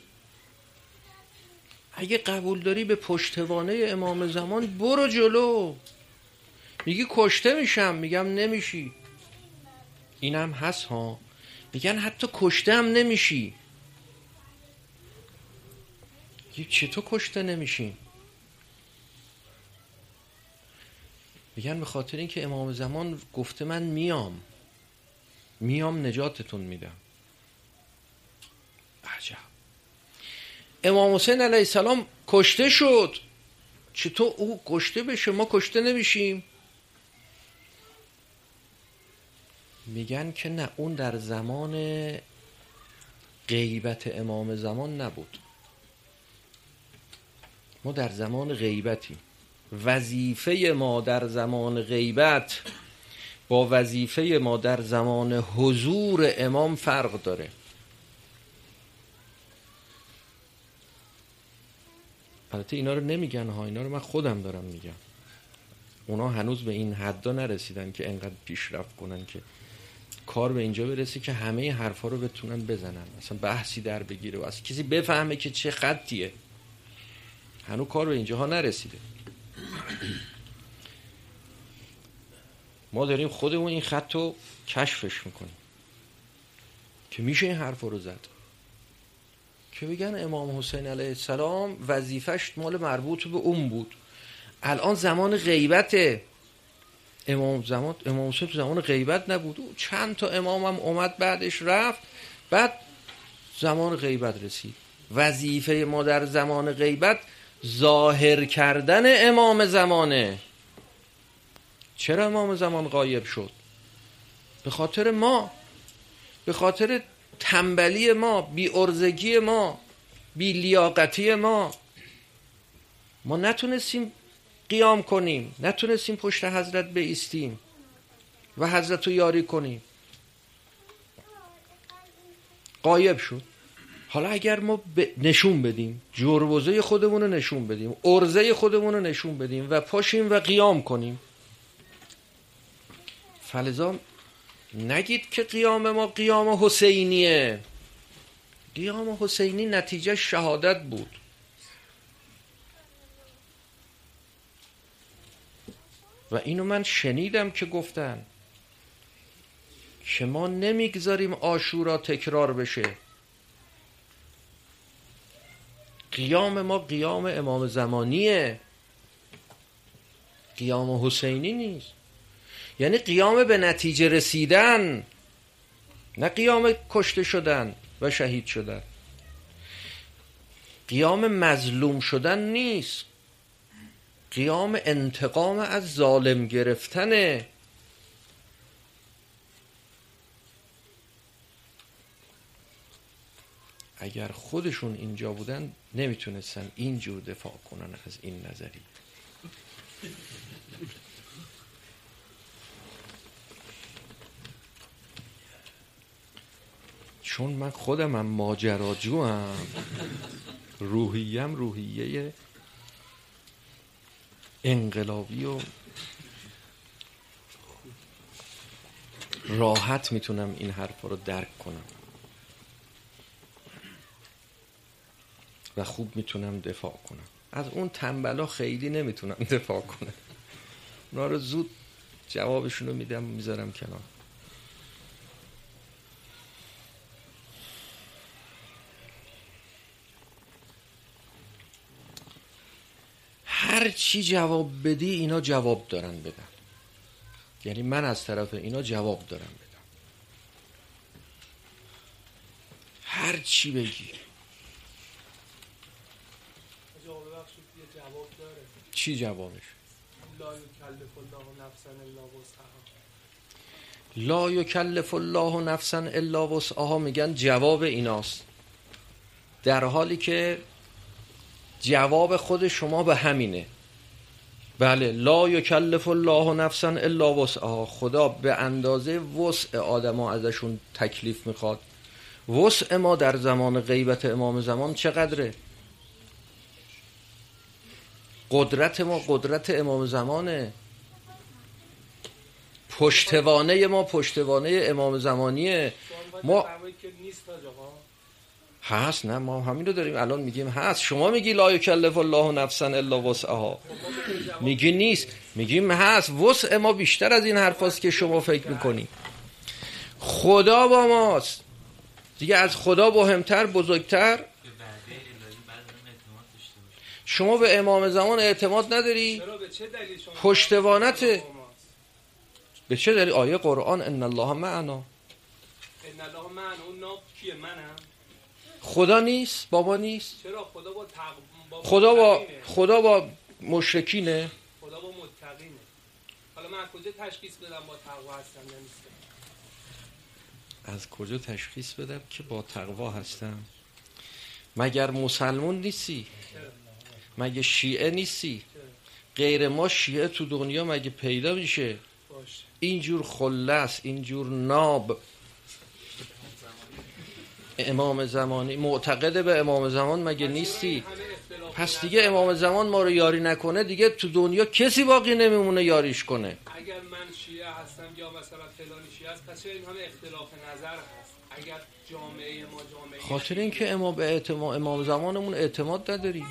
اگه قبول داری به پشتوانه امام زمان برو جلو. میگی کشته میشم، میگم نمیشی. اینم هست ها، میگن حتی کشته هم نمیشی. چطور کشته نمیشین؟ میگن به خاطر این که امام زمان گفته من میام نجاتتون میدم. عجب. امام حسین علیه السلام کشته شد، چطور او کشته بشه ما کشته نمیشیم؟ میگن که نه، اون در زمان غیبت امام زمان نبود. ما در زمان غیبتیم. وظیفه ما در زمان غیبت با وظیفه ما در زمان حضور امام فرق داره. البته اینا رو نمیگن ها، اینا رو من خودم دارم میگم. اونا هنوز به این حدا نرسیدن که انقدر پیشرفت کنن که کار به اینجا برسه که همه حرفا رو بتونن بزنن، مثلا بحثی در بگیره و از کسی بفهمه که چه خطیه. هنوز کار به اینجاها نرسیده. ما داریم خودمون این خط رو کشفش میکنیم که میشه این حرف رو زد، که بگن امام حسین علیه السلام وظیفش مال مربوط به اون بود. الان زمان غیبته. امام حسین تو زمان غیبت نبود. چند تا امام هم اومد بعدش رفت، بعد زمان غیبت رسید. وظیفه ما در زمان غیبت ظاهر کردن امام زمانه. چرا امام زمان غایب شد؟ به خاطر ما، به خاطر تنبلی ما، بی ارزگی ما، بی لیاقتی ما. ما نتونستیم قیام کنیم، نتونستیم پشت حضرت بایستیم و حضرت رو یاری کنیم. غایب شد. حالا اگر ما نشون بدیم، جروزه خودمون رو نشون بدیم، ارزه خودمون رو نشون بدیم و پاشیم و قیام کنیم، فلذا نگید که قیام ما قیام حسینیه. قیام حسینی نتیجه شهادت بود. و اینو من شنیدم که گفتن که ما نمیگذاریم عاشورا تکرار بشه. قیام ما قیام امام زمانیه، قیام حسینی نیست. یعنی قیام به نتیجه رسیدن، نه قیام کشته شدن و شهید شدن. قیام مظلوم شدن نیست، قیام انتقام از ظالم گرفتنه. اگر خودشون اینجا بودن نمیتونستن اینجور دفاع کنن از این نظری. چون من خودم هم ماجراجو هم، روحیم روحیه انقلابی و راحت میتونم این حرفا رو درک کنم و خوب میتونم دفاع کنم. از اون تنبلا خیلی نمیتونم دفاع کنم، اونا رو زود جوابشون رو میدم میذارم کنار. هر چی جواب بدی اینا جواب دارن بدن، یعنی من از طرف اینا جواب دارم بدم. هر چی بگی
جواب داره.
چی جوابش؟
لا یکلف الله نفسا الا وسعها.
لا یکلف الله نفسا الا وسعها میگن جواب ایناست، در حالی که جواب خود شما به همینه. بله، لا یکلف الله نفسا الا وسعها، خدا به اندازه وسع آدما ازشون تکلیف میخواد. وسع ما در زمان غیبت امام زمان چقدره؟ قدرت ما قدرت امام زمانه، پشتوانه ما پشتوانه امام زمانیه. ما هست، نه ما همین رو داریم الان میگیم هست. شما میگی لا یکلف الله نفسا الا وسعها، میگی نیست، میگیم هست. وسع ما بیشتر از این حرفاست که شما فکر میکنی. خدا با ماست دیگه، از خدا مهمتر بزرگتر. شما به امام زمان اعتماد نداری؟ پشتوانته. به چه دلیل؟ آیه قرآن ان الله معنا.
ان الله معنا، اون ناب کیه؟ منم.
خدا نیست؟ بابا نیست؟
چرا؟ خدا با
مشرکینه.
خدا با متقینه. حالا من از کجا تشخیص بدم با تقوا هستم یا نیستم؟
از کجا تشخیص بدم که با تقوا هستم؟ مگر مسلمون نیستی؟ مگه شیعه نیستی؟ غیر ما شیعه تو دنیا مگه پیدا میشه؟ اینجور خلص، اینجور ناب امام زمانی معتقد به امام زمان مگه نیستی؟ پس دیگه امام زمان ما رو یاری نکنه دیگه تو دنیا کسی باقی نمیمونه یاریش کنه.
اگر من شیعه هستم یا مثلا فلانی شیعه است، پس این همه اختلاف نظر هست. اگر جامعه ما جامعه
خاطر اینکه امام زمانمون اعتماد نداری.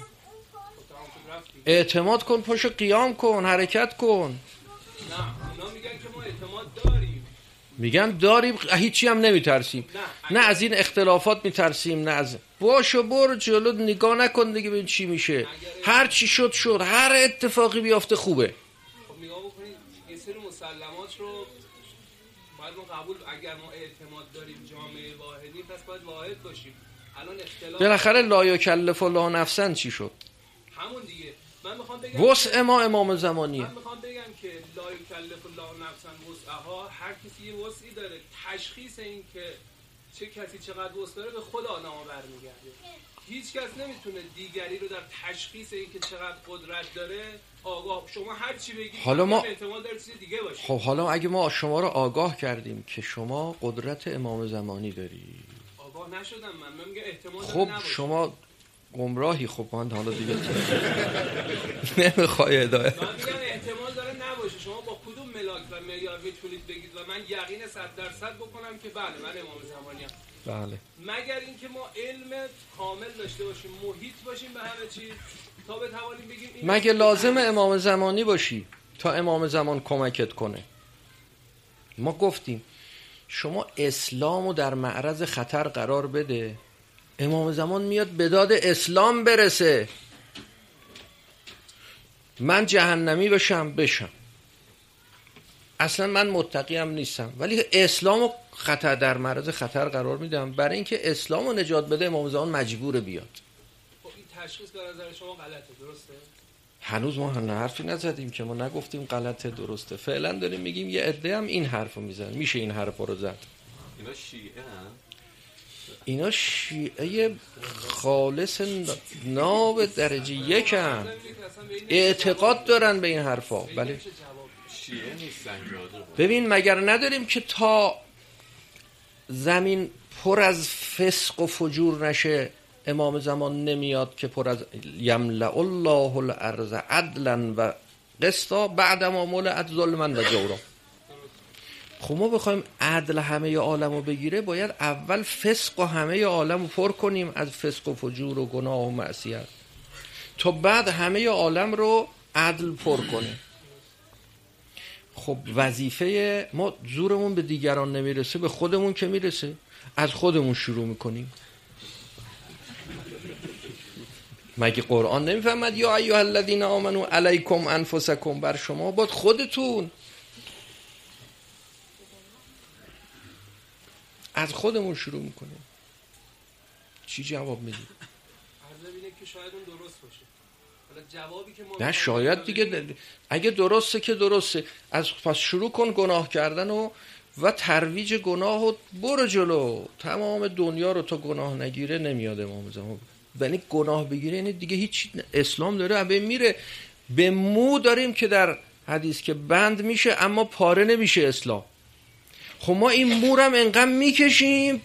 اعتماد کن، پاشو قیام کن، حرکت کن.
نه اونا میگن که ما اعتماد داریم،
میگن داریم، هیچی هم نمیترسیم. نه از این اختلافات میترسیم، نه از باشو برو جلو، نگاه نکن دیگه ببین چی میشه. هر چی شد، هر اتفاقی بیافته خوبه.
خب نگاه بکنید یه سری مسلمات رو باید ما قبول، اگر ما اعتماد داریم جامعه واحدی، پس باید واحد باشیم. الان اختلاف
بالاخره لا یکلف الله نفسا چی شد؟
همون دیگه. من میخوام بگم
وسع ما امام زمانیه.
من میخوام بگم که لا یکلف الله نفسا وسعها، هر کسی یه وسعی داره. تشخیص این که چه کسی چقدر وسع داره به خود آدم‌ها برمیگرده. هیچ کس نمیتونه دیگری رو در تشخیص این که چقدر قدرت داره آگاه. شما هر چی بگید
حالا ما
احتمال داره چیز دیگه باشه.
خب حالا اگه ما شما رو آگاه کردیم که شما قدرت امام زمانی داری،
آگاه نشدم من میگم احتمال داره
خب
نباشه.
شما گمراهی. خب من حالا دیگه نمیخوای هدایت.
من میگم احتمال داره نباشه. شما با کدوم ملاک و معیار میتونید بگید و من یقین 100% بکنم که بله من امام زمانی ام؟
بله.
مگر اینکه ما علم کامل داشته باشیم، محیط باشیم به همه چیز، تا بتوانیم بگیم این
مگه لازم امام زمانی باشی تا امام زمان کمکت کنه؟ ما گفتیم شما اسلامو در معرض خطر قرار بده، امام زمان میاد به داد اسلام برسه. من جهنمی بشم اصلا من متقیم نیستم، ولی اسلامو خطر در معرض خطر قرار میدم برای اینکه اسلامو نجات بده. امام زمان مجبور بیاد.
خب این تشخیص به نظر شما غلطه، درسته؟
هنوز ما حرفی نزدیم که، ما نگفتیم غلطه درسته. فعلا داریم میگیم یه عده هم این حرفو میزنن. میشه این حرفو رو زد.
اینا شیعه هم؟
اینا شیعه خالص ناب درجه یک هم، اعتقاد دارن به این حرفا. بله
شیعه نیستن.
ببین مگر نداریم که تا زمین پر از فسق و فجور نشه امام زمان نمیاد که پر از یملأ الله الارض عدلا و قسطا بعد ما ملئت ظلما و جورا. خب ما بخوایم عدل همه عالم رو بگیره، باید اول فسق و همه عالم رو پر کنیم از فسق و فجور و گناه و معصیت، تا بعد همه عالم رو عدل پر کنیم. خب وظیفه ما، زورمون به دیگران نمیرسه، به خودمون که میرسه، از خودمون شروع میکنیم. مگه قرآن نمیفهمد یا ایها الذین آمنوا علیکم انفسکم، بر شما باید خودتون، از خودمون شروع میکنیم. چی جواب میدی؟
عرض اینه که شاید اون درست باشه. حالا جوابی که
نه شاید دیگه، اگه درسته که درسته، از پس شروع کن گناه کردن و ترویج گناه و برو جلو. تمام دنیا رو تا گناه نگیره نمیاد امام زمان. یعنی گناه بگیره یعنی دیگه هیچ، اسلام داره ابه میره. به مو داریم که در حدیث که بند میشه اما پاره نمیشه اسلام. خب ما این مورم انقدر میکشیم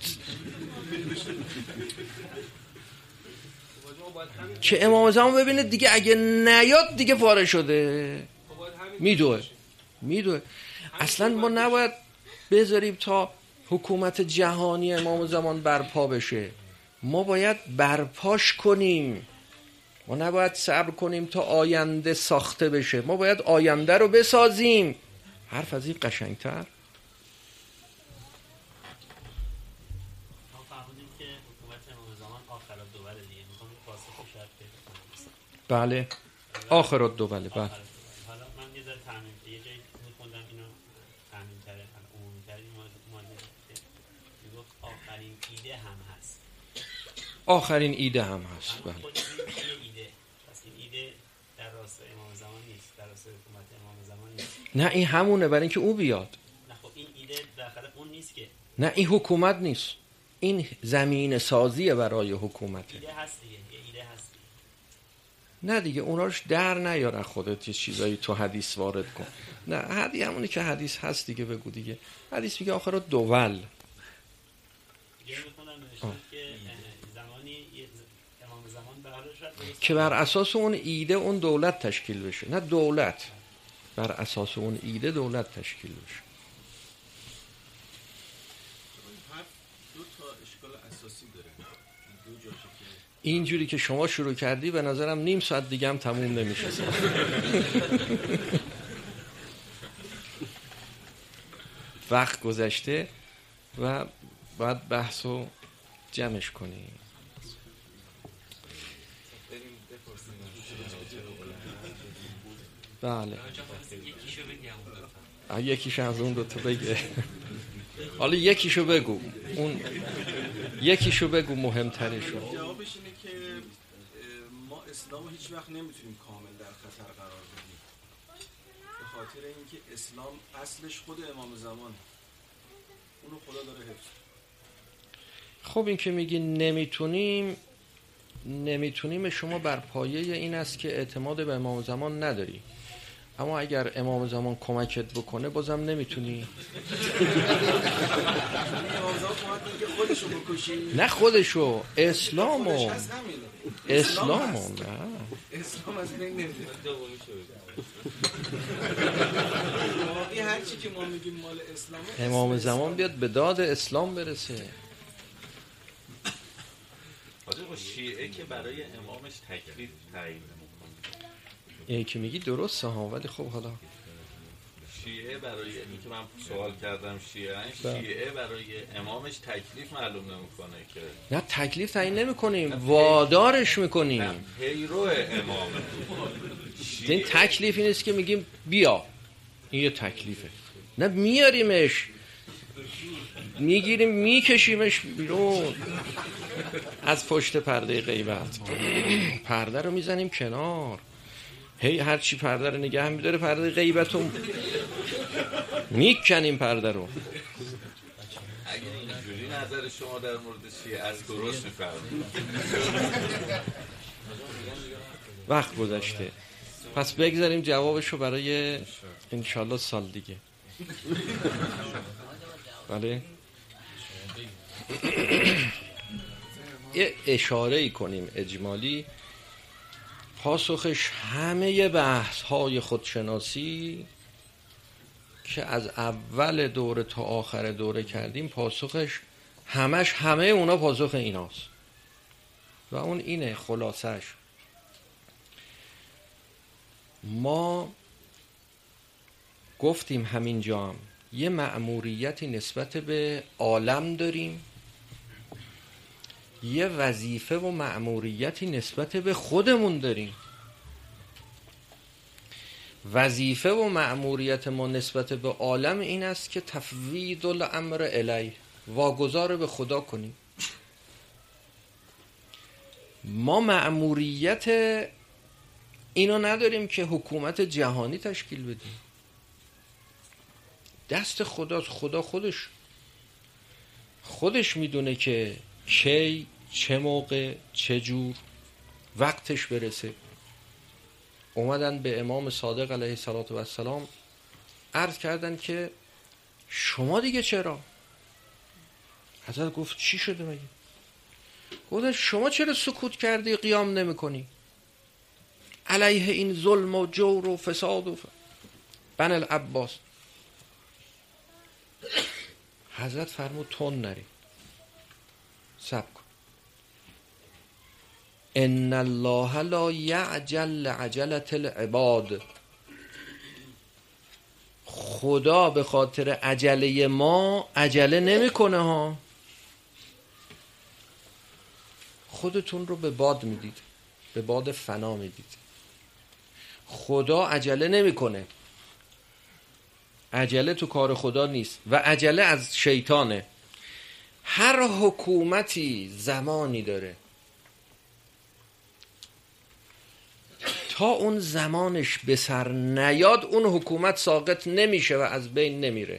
که امام زمان ببینه دیگه اگه نیاد دیگه پاره شده. میدوه. اصلا ما نباید بذاریم تا حکومت جهانی امام زمان برپا بشه، ما باید برپاش کنیم. ما نباید صبر کنیم تا آینده ساخته بشه، ما باید آینده رو بسازیم. حرف از این قشنگتر. بله آخر الدوله. بله
حالا من یه ذره تامین یه جایی می‌خوندم اینو تامین تره عمومی تره میگفت آخرین ایده هم هست.
آخرین ایده هم هست. بله.
ایده. پس این ایده در راستای امام زمان نیست، در راستای حکومت امام زمان نیست.
نه این همونه، برای اینکه او بیاد.
نه خب این ایده داخل اون نیست که.
نه این حکومت نیست، این زمین سازیه برای حکومت.
ایده هست دیگه، یه ایده هست.
نه دیگه اوناش در نیاره خودت، یه چیزایی تو حدیث وارد کن. نه حدیث همونی که حدیث هست دیگه بگو دیگه. حدیث میگه آخر دول.
دیگه میخونم نوشتن که زمانی امام زمان بهره شد
که بر اساس اون ایده اون دولت تشکیل بشه. نه دولت، بر اساس اون ایده دولت تشکیل بشه.
دو تا اشکال اساسی داره. دو جاشه که
اینجوری که شما شروع کردی به نظرم نیم ساعت دیگه هم تموم نمیشه. وقت گذشته و باید بحثو جمعش کنیم. بله یکیش از اون دوتا بگه. حالا یکیشو بگو، اون یکیشو بگو مهمترشو.
جوابش اینه که ما اسلامو هیچ وقت نمیتونیم کامل در خطر قرار بدیم، به خاطر اینکه اسلام اصلش خود امام زمان، اونو خدا داره حفظ.
خب این که میگی نمیتونیم شما بر پایه این است که اعتماد به امام زمان نداری. اما اگر امام زمان کمکت بکنه بازم نمیتونی.
خودشو بکشی؟
نه خودشو، اسلامو.
نه
اسلام
از بین نمیره. واقعی هر چی که ما میگیم مال اسلامه،
امام زمان بیاد به داد اسلام برسه.
با شیعه که برای امامش تکلیف تعیین نمی‌کنه.
اینی که میگی درسته ها، ولی خب حالا
شیعه برای اینی که من سوال کردم شیعه برای امامش تکلیف معلوم نمیکنه که
نه تکلیف تعیین نمیکنیم، وادارش میکنیم.
پیرو امام.
این تکلیف این است که میگیم بیا، این یه تکلیفه. نه میاریمش، میگیریم میکشیمش بیرون از پشت پرده غیبت. پرده رو میزنیم کنار، هی هر چی پرده رو نگه می‌داره پرده غیبتون میکنیم پرده رو.
اگه اینجوری نظر شما در مورد شیعه از درست می‌فرمایید.
وقت گذشته، پس بگذاریم جوابشو برای انشالله سال دیگه. بله یه اشاره‌ای کنیم اجمالی. پاسخش همه بحث های خودشناسی که از اول دوره تا آخر دوره کردیم پاسخش همه اونا پاسخ ایناست و اون اینه خلاصش. ما گفتیم همینجا هم یه مأموریتی نسبت به عالم داریم، یه وظیفه و مأموریتی نسبت به خودمون داریم. وظیفه و مأموریت ما نسبت به عالم این است که تفویض الامر الیه، واگذار به خدا کنیم. ما مأموریت اینو نداریم که حکومت جهانی تشکیل بدیم، دست خداست. خدا خودش میدونه که کی، چه موقع، چه جور وقتش برسه. اومدن به امام صادق علیه السلام عرض کردن که شما دیگه چرا؟ حضرت گفت چی شده مگه؟ گفتن شما چرا سکوت کردی، قیام نمی کنی علیه این ظلم و جور و فساد و بن العباس؟ حضرت فرمود تون نری، صبر کن. ان الله لا یعجل عجلة العباد. خدا به خاطر عجله ما عجله نمیکنه ها. خودتون رو به باد میدید، به باد فنا میدید. خدا عجله نمیکنه، عجله تو کار خدا نیست و عجله از شیطانه. هر حکومتی زمانی داره، تا اون زمانش به سر نیاد اون حکومت ساقط نمیشه و از بین نمیره.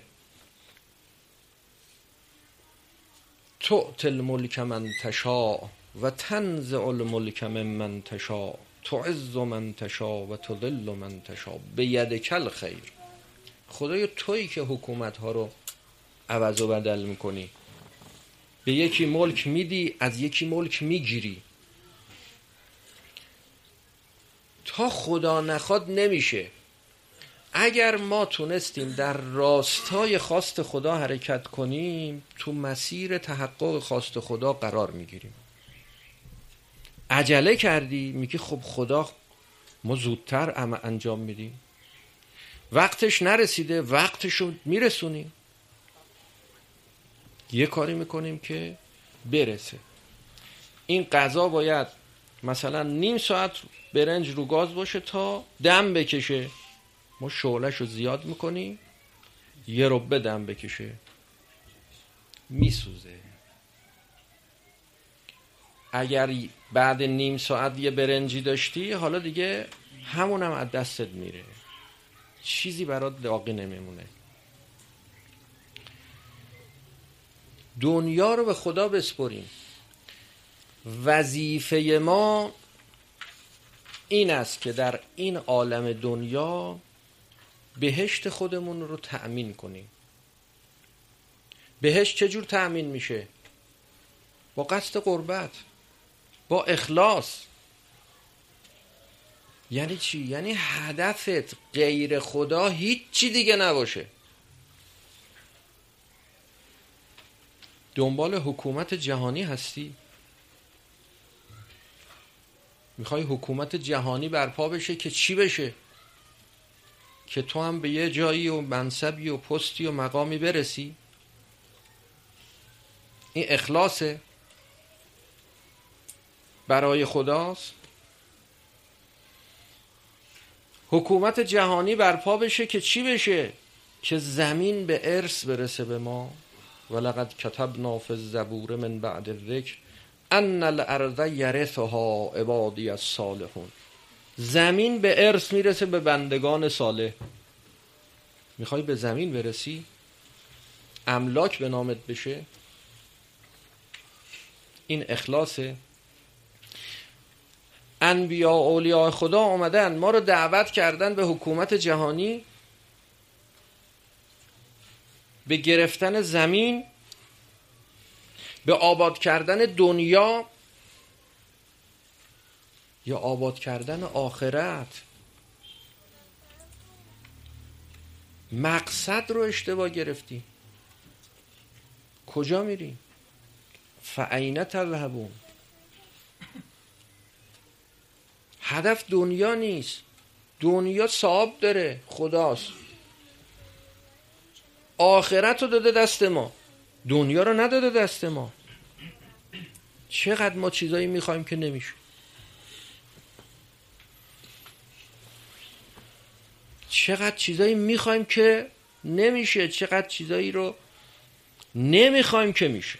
تؤتی الملک من تشاء و تنزع الملک ممن تشاء تعز من تشاء و تذل من تشاء بیدک الخیر. خدای تویی که حکومت ها رو عوض و بدل میکنی، به یکی ملک میدی، از یکی ملک میگیری. تا خدا نخواد نمیشه. اگر ما تونستیم در راستای خواست خدا حرکت کنیم، تو مسیر تحقق خواست خدا قرار میگیریم. عجله کردی، میگی خب خدا ما زودتر انجام میدیم، وقتش نرسیده، وقتشو میرسونیم، یه کاری میکنیم که برسه. این غذا باید مثلا نیم ساعت برنج رو گاز باشه تا دم بکشه، ما شعله‌شو زیاد میکنیم، یه ربع دم بکشه، میسوزه. اگر بعد نیم ساعت یه برنجی داشتی، حالا دیگه همونم از دستت میره، چیزی برات باقی نمیمونه. دنیا رو به خدا بسپریم. وظیفه ما این است که در این عالم دنیا بهشت خودمون رو تأمین کنیم. بهشت چجور تأمین میشه؟ با قصد قربت، با اخلاص. یعنی چی؟ یعنی هدفت غیر خدا هیچی دیگه نباشه. دنبال حکومت جهانی هستی؟ میخوای حکومت جهانی برپا بشه که چی بشه؟ که تو هم به یه جایی و منصبی و پستی و مقامی برسی؟ این اخلاصه؟ برای خداست؟ حکومت جهانی برپا بشه که چی بشه؟ که زمین به ارث برسه به ما. ولقد کتبنا فی الزبور من بعد الذکر ان الارض یرثها عبادی الصالحون. زمین به ارث میرسه به بندگان صالح. میخوای به زمین برسی؟ املاک به نامت بشه؟ این اخلاصه. انبیا و اولیاء خدا اومدن ما رو دعوت کردن به حکومت جهانی، به گرفتن زمین، به آباد کردن دنیا یا آباد کردن آخرت. مقصد رو اشتباه گرفتیم. کجا میریم؟ فأین تذهبون؟ هدف دنیا نیست. دنیا صاحب داره، خداست. آخرت رو داده دست ما، دنیا رو نداده دست ما. چقدر ما چیزایی میخوایم که نمیشه. چقدر چیزایی میخوایم که نمیشه، چقدر چیزایی رو نمیخوایم که میشه.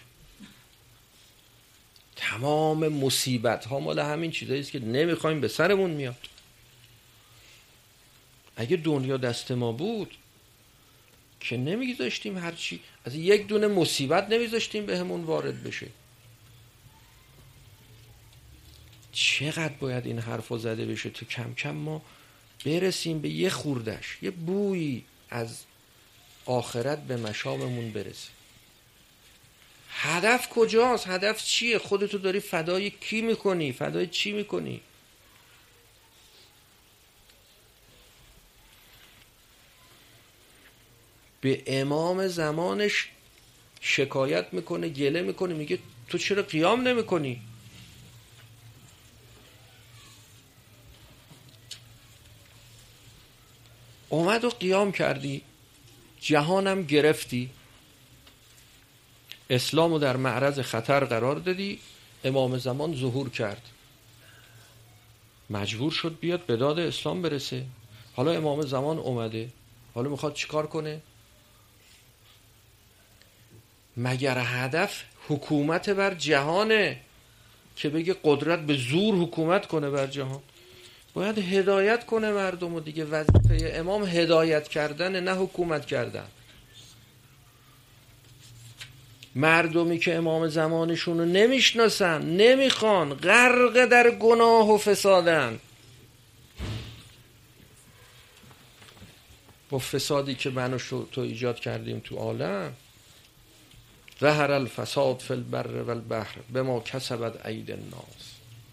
تمام مصیبت ها مال همین چیزایی است که نمیخوایم به سرمون میاد. اگه دنیا دست ما بود که نمیذاشتیم هرچی، از یک دونه مصیبت نمیذاشتیم به همون وارد بشه. چقدر باید این حرفا زده بشه تا کم کم ما برسیم به یه خوردش، یه بویی از آخرت به مشاممون برسه. هدف کجاست؟ هدف چیه؟ خودتو داری فدای کی میکنی؟ فدای چی میکنی؟ به امام زمانش شکایت میکنه، گله میکنه، میگه تو چرا قیام نمیکنی؟ اومد و قیام کردی، جهانم گرفتی، اسلامو در معرض خطر قرار دادی، امام زمان ظهور کرد، مجبور شد بیاد به داد اسلام برسه. حالا امام زمان اومده، حالا میخواد چیکار کنه؟ مگر هدف حکومت بر جهانه که بگه قدرت به زور حکومت کنه بر جهان؟ باید هدایت کنه مردم. دیگه وظیفه امام هدایت کردن، نه حکومت کردن. مردمی که امام زمانشون رو نمیشناسن، نمیخوان، غرق در گناه و فسادن. با فسادی که من و تو ایجاد کردیم تو عالم، ظهر الفساد فی البر والبحر بما کسبت ایدی الناس.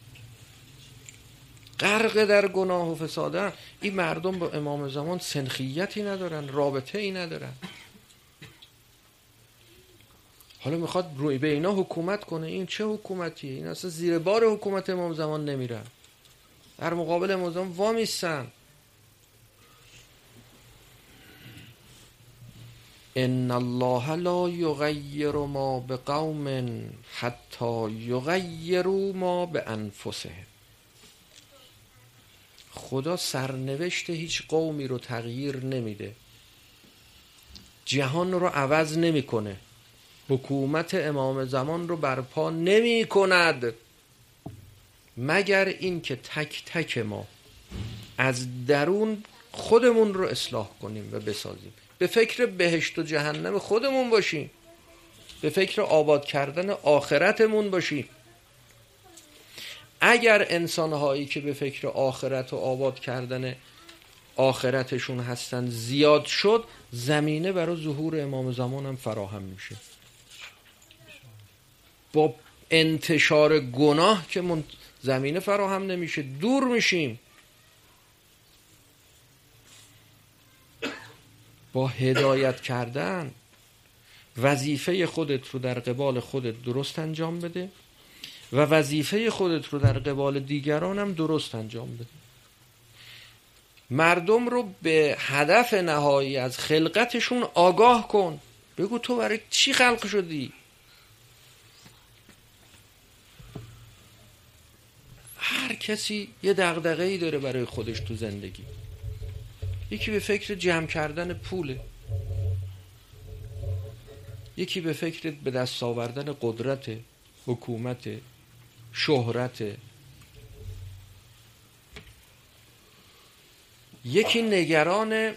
غرق در گناه و فسادن. این مردم با امام زمان سنخیتی ندارن، رابطه ای ندارن. حالا میخواد روی به اینا حکومت کنه. این چه حکومتیه؟ این اصلا زیر بار حکومت امام زمان نمیرن، در مقابل امام زمان وامیستن. ان الله لا یغیر ما بقوم حتی یغیروا ما بانفسهم. خدا سرنوشت هیچ قومی رو تغییر نمیده، جهان رو عوض نمیکنه، حکومت امام زمان رو برپا نمی کند، مگر این که تک تک ما از درون خودمون رو اصلاح کنیم و بسازیم، به فکر بهشت و جهنم خودمون باشیم، به فکر آباد کردن آخرتمون باشیم. اگر انسانهایی که به فکر آخرت و آباد کردن آخرتشون هستن زیاد شد، زمینه برای ظهور امام زمان هم فراهم میشه. با انتشار گناه که زمینه فراهم نمیشه، دور میشیم. با هدایت کردن وظیفه خودت رو در قبال خودت درست انجام بده و وظیفه خودت رو در قبال دیگران هم درست انجام بده. مردم رو به هدف نهایی از خلقتشون آگاه کن. بگو تو برای چی خلق شدی؟ هر کسی یه دغدغه‌ای داره برای خودش تو زندگی. یکی به فکر جمع کردن پوله، یکی به فکر به دست آوردن قدرت، حکومت، شهرت، یکی نگران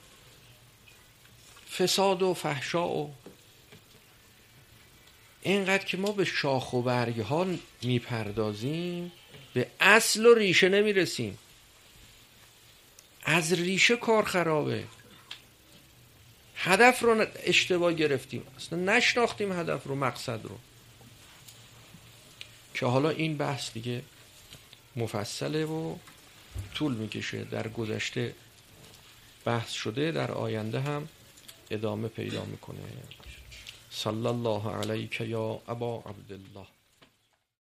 فساد و فحشا. و اینقدر که ما به شاخ و برگ ها میپردازیم، به اصل و ریشه نمیرسیم. از ریشه کار خرابه. هدف رو اشتباه گرفتیم، اصلا نشناختیم هدف رو، مقصد رو، که حالا این بحث دیگه مفصله و طول میکشه. در گذشته بحث شده در آینده هم ادامه پیدا میکنه. صلی الله علیک یا ابا عبدالله.